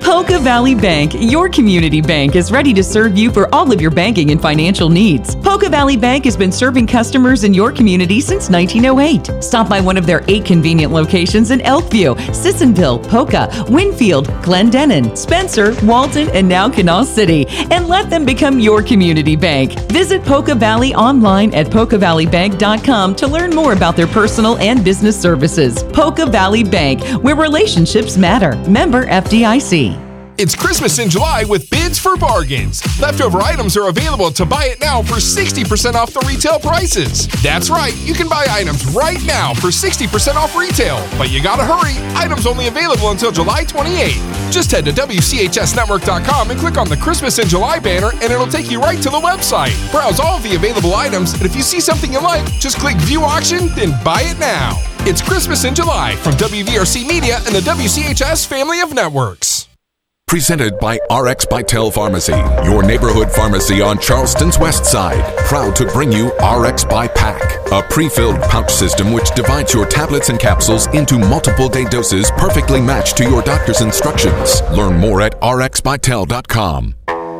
S18: Poca Valley Bank, your community bank, is ready to serve you for all of your banking and financial needs. Poca Valley Bank has been serving customers in your community since 1908. Stop by one of their 8 convenient locations in Elkview, Sissonville, Poca, Winfield, Glendenning, Spencer, Walton, and now Canal City, and let them become your community bank. Visit Poca Valley online at PocaValleyBank.com to learn more about their personal and business services. Poca Valley Bank, where relationships matter. Member FDIC.
S10: It's Christmas in July with Bids for Bargains. Leftover items are available to buy it now for 60% off the retail prices. That's right, you can buy items right now for 60% off retail. But you gotta hurry, items only available until July 28th. Just head to WCHSnetwork.com and click on the Christmas in July banner and it'll take you right to the website. Browse all of the available items, and if you see something you like, just click View Auction, then buy it now. It's Christmas in July from WVRC Media and the WCHS family of networks.
S1: Presented by RX Bytel Pharmacy, your neighborhood pharmacy on Charleston's west side. Proud to bring you RX by Pack, a pre-filled pouch system which divides your tablets and capsules into multiple day doses perfectly matched to your doctor's instructions. Learn more at rxbytel.com.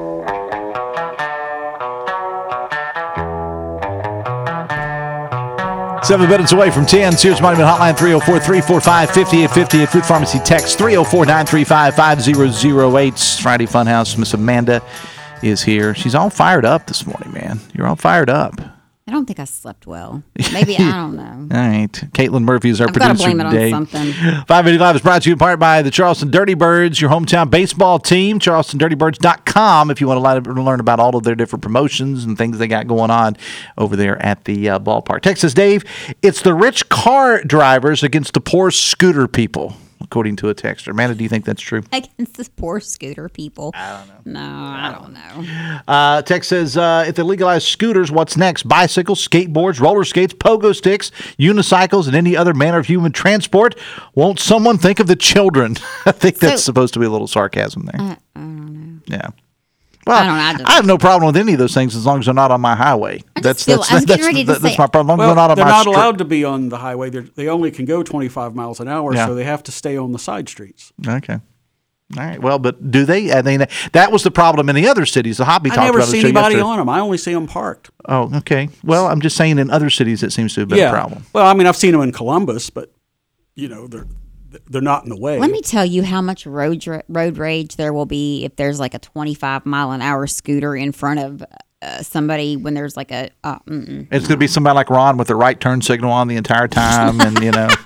S4: 7 minutes away from 10. Sears Monument Hotline 304-345-5850. Food Pharmacy text 304-935-5008. It's Friday Funhouse. Miss Amanda is here. She's all fired up this morning, man. You're all fired up.
S5: I don't think I slept well. Maybe, I don't know.
S4: All right. Caitlin Murphy is our
S5: I've
S4: producer
S5: got to blame
S4: today.
S5: it on something.
S4: 580 Live is brought to you in part by the Charleston Dirty Birds, your hometown baseball team, charlestondirtybirds.com, if you want to learn about all of their different promotions and things they got going on over there at the ballpark. Texas Dave, it's the rich car drivers against the poor scooter people, according to a texter. Amanda, do you think that's true?
S5: Against the poor scooter people. I don't know. No, I don't know.
S4: Text says, if they legalize scooters, what's next? Bicycles, skateboards, roller skates, pogo sticks, unicycles, and any other manner of human transport. Won't someone think of the children? I think that's supposed to be a little sarcasm there.
S5: I don't know.
S4: Yeah. Well,
S5: I don't know.
S4: I have no problem with any of those things as long as they're not on my highway. That's my problem.
S17: Well,
S4: they're not on
S17: they're
S4: my
S17: not
S4: street.
S17: allowed to be on the highway. They only can go 25 miles an hour,
S4: Yeah.
S17: so they have to stay on the side streets.
S4: Okay. All right. Well, but do they? I mean, that was the problem in the other cities. The hobby
S17: I
S4: talked
S17: never
S4: about it
S17: see
S4: show
S17: anybody
S4: yesterday.
S17: on them. I only see them parked.
S4: Oh, okay. Well, I'm just saying in other cities it seems to have been a problem.
S17: Well, I mean, I've seen them in Columbus, but they're not in the way.
S5: Let me tell you how much road rage there will be if there's like a 25-mile-an-hour scooter in front of somebody when there's like a.
S4: It's going to be somebody like Ron with the right turn signal on the entire time, and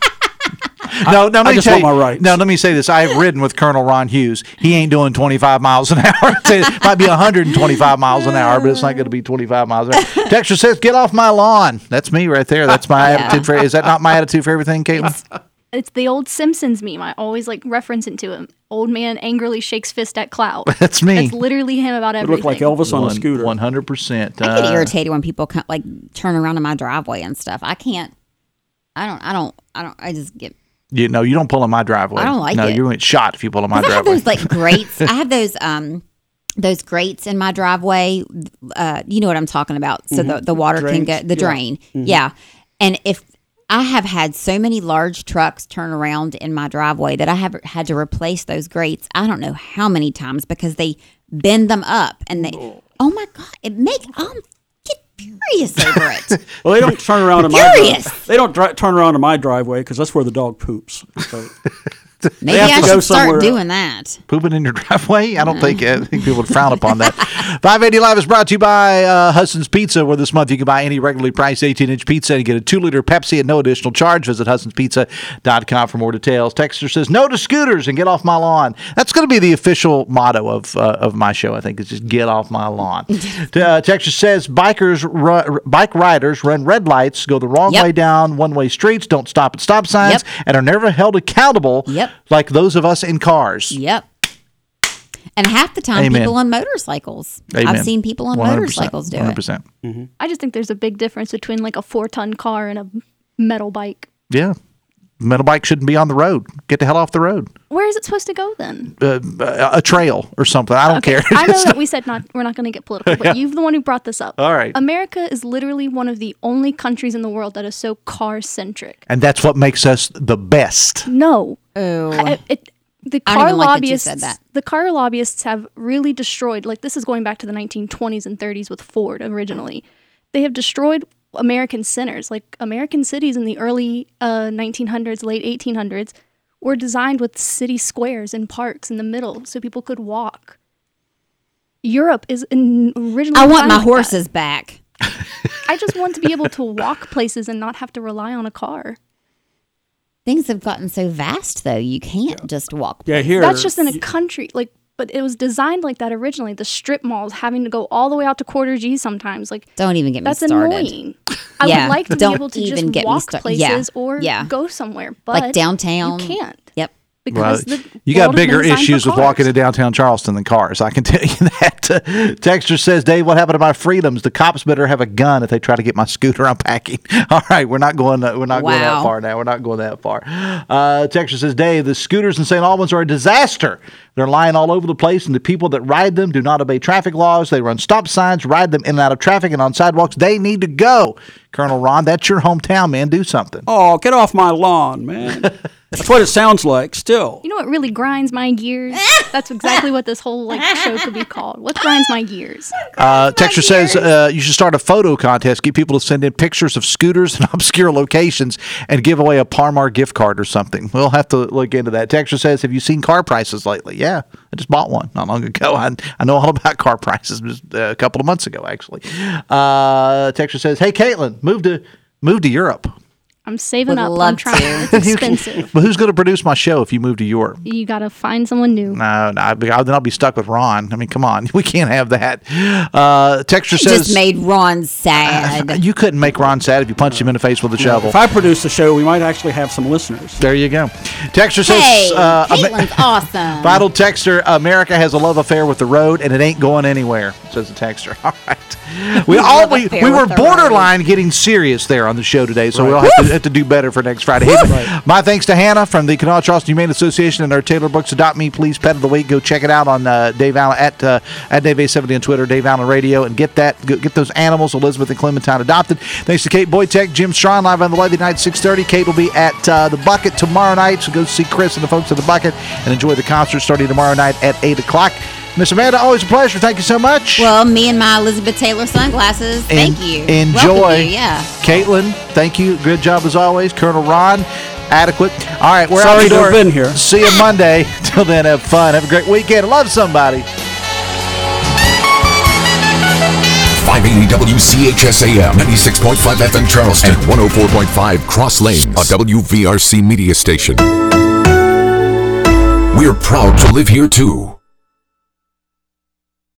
S4: No, let me tell you. No, let me say this. I have ridden with Colonel Ron Hughes. He ain't doing 25 miles an hour. It might be 125 miles an hour, but it's not going to be 25 miles an hour. Texture says, "Get off my lawn." That's me right there. That's my attitude for. Is that not my attitude for everything, Caitlin?
S16: It's the old Simpsons meme. I always reference it to him. Old man angrily shakes fist at cloud.
S4: That's me.
S16: That's literally him about everything.
S17: Look like Elvis on a scooter.
S4: 100%.
S5: I get irritated when people turn around in my driveway and stuff. I can't. I just get.
S4: You don't pull in my driveway.
S5: I don't like
S4: no,
S5: it.
S4: you're going to get shot if you pull in my
S5: I have
S4: driveway.
S5: those grates. I have those grates in my driveway. You know what I'm talking about. So the water can go the drain.
S16: Mm-hmm.
S5: Yeah. And if I have had so many large trucks turn around in my driveway that I have had to replace those grates. I don't know how many times because they bend them up and they. Oh my God! I'm furious over it.
S17: Well, they don't turn around in my driveway. They don't turn around in my driveway because that's where the dog poops. So
S5: maybe I should start doing that.
S4: Pooping in your driveway? I think people would frown upon that. 580 Live is brought to you by Hudson's Pizza, where this month you can buy any regularly priced 18-inch pizza and get a 2-liter Pepsi at no additional charge. Visit Hudson'sPizza.com for more details. Texter says, "No to scooters and get off my lawn." That's going to be the official motto of my show, I think, is just get off my lawn. Texter says, bike riders run red lights, go the wrong way down one-way streets, don't stop at stop signs, and are never held accountable like those of us in cars.
S5: Yep. And half the time,
S4: Amen.
S5: people on motorcycles.
S4: Amen.
S5: I've seen people on
S4: 100%,
S5: motorcycles do
S4: 100%.
S5: it.
S16: I just think there's a big difference between a 4-ton car and a metal bike.
S4: Yeah. Metal bike shouldn't be on the road. Get the hell off the road.
S16: Where is it supposed to go then?
S4: A trail or something. I don't care.
S16: I know that we said we're not going to get political, but you're the one who brought this up.
S4: All right.
S16: America is literally one of the only countries in the world that is so car-centric.
S4: And that's what makes us the best.
S16: No. The
S5: I don't
S16: car
S5: even like that you
S16: lobbyists
S5: said that.
S16: The car lobbyists have really destroyed, like this is going back to the 1920s and 30s with Ford originally. They have destroyed American centers. Like American cities in the early 1900s, late 1800s were designed with city squares and parks in the middle so people could walk. Europe is originally
S5: I want
S16: designed
S5: my
S16: like
S5: horses
S16: that.
S5: back.
S16: I just want to be able to walk places and not have to rely on a car.
S5: Things have gotten so vast, though. You can't just walk.
S17: Yeah, here.
S16: That's just in a country, like, but it was designed like that originally. The strip malls having to go all the way out to quarter G sometimes. Like,
S5: Don't even get me
S16: that's
S5: started.
S16: annoying. I
S5: Yeah,
S16: would like to be
S5: don't
S16: able to
S5: even
S16: just
S5: get me
S16: walk
S5: started.
S16: places
S5: Yeah,
S16: or
S5: yeah.
S16: go somewhere, but
S5: Like downtown.
S16: you can't.
S5: Yep.
S16: Because
S4: Well,
S16: the
S4: you
S16: world
S4: got
S16: has been
S4: bigger
S16: designed for
S4: issues with
S16: cars.
S4: walking to downtown Charleston than cars. I can tell you that. Texter says, Dave, what happened to my freedoms? The cops better have a gun if they try to get my scooter unpacking. All right, we're not going. We're not going that far now. We're not going that far. Texter says, Dave, the scooters in St. Albans are a disaster. They're lying all over the place, and the people that ride them do not obey traffic laws. They run stop signs, ride them in and out of traffic and on sidewalks. They need to go. Colonel Ron, that's your hometown, man. Do something.
S17: Oh, get off my lawn, man. That's what it sounds like still.
S16: You know what really grinds my gears? That's exactly what this whole show could be called. What grinds my gears?
S4: Texter says you should start a photo contest. Get people to send in pictures of scooters and obscure locations and give away a Parmar gift card or something. We'll have to look into that. Texter says, have you seen car prices lately? Yeah, I just bought one not long ago. I know all about car prices just a couple of months ago, actually. Texter says, hey, Caitlin, move to Europe.
S16: I'm saving
S5: Would
S16: up.
S5: love
S16: I'm trying.
S5: to.
S16: It's expensive.
S4: But who's going to produce my show if you move to Europe?
S16: You got to find someone new.
S4: No, then I'll be stuck with Ron. I mean, come on. We can't have that. Texter says...
S5: just made Ron sad.
S4: You couldn't make Ron sad if you punched him in the face with a shovel.
S17: If I produce the show, we might actually have some listeners.
S4: There you go. Texter says...
S5: Hey, Caitlin's awesome.
S4: Vital Texter, America has a love affair with the road, and it ain't going anywhere, says the Texter. All right. We were borderline getting serious there on the show today, so we'll have to do better for next Friday. Hey, my thanks to Hannah from the Kanawha Charleston Humane Association and our Taylor Books Adopt Me Please Pet of the Week. Go check it out on Dave Allen at Dave A70 on Twitter, Dave Allen Radio, and get those animals, Elizabeth and Clementine, adopted. Thanks to Kate Boytek, Jim Strawn, live on the Lady Night 6:30. Kate will be at the Bucket tomorrow night, so go see Chris and the folks at the Bucket and enjoy the concert starting tomorrow night at 8 o'clock. Miss Amanda, always a pleasure. Thank you so much.
S5: Well, me and my Elizabeth Taylor sunglasses. Thank you.
S4: Enjoy.
S5: Welcome you, yeah.
S4: Caitlin, thank you. Good job as always. Colonel Ron, adequate. All right, we're
S17: Sorry
S4: out the
S17: to
S4: door.
S17: have been here.
S4: See you Monday. Till then, have fun. Have a great weekend. Love somebody.
S1: 580 WCHS AM, 96.5 FM Charleston, and 104.5 Cross Lanes, a WVRC media station. We're proud to live here too.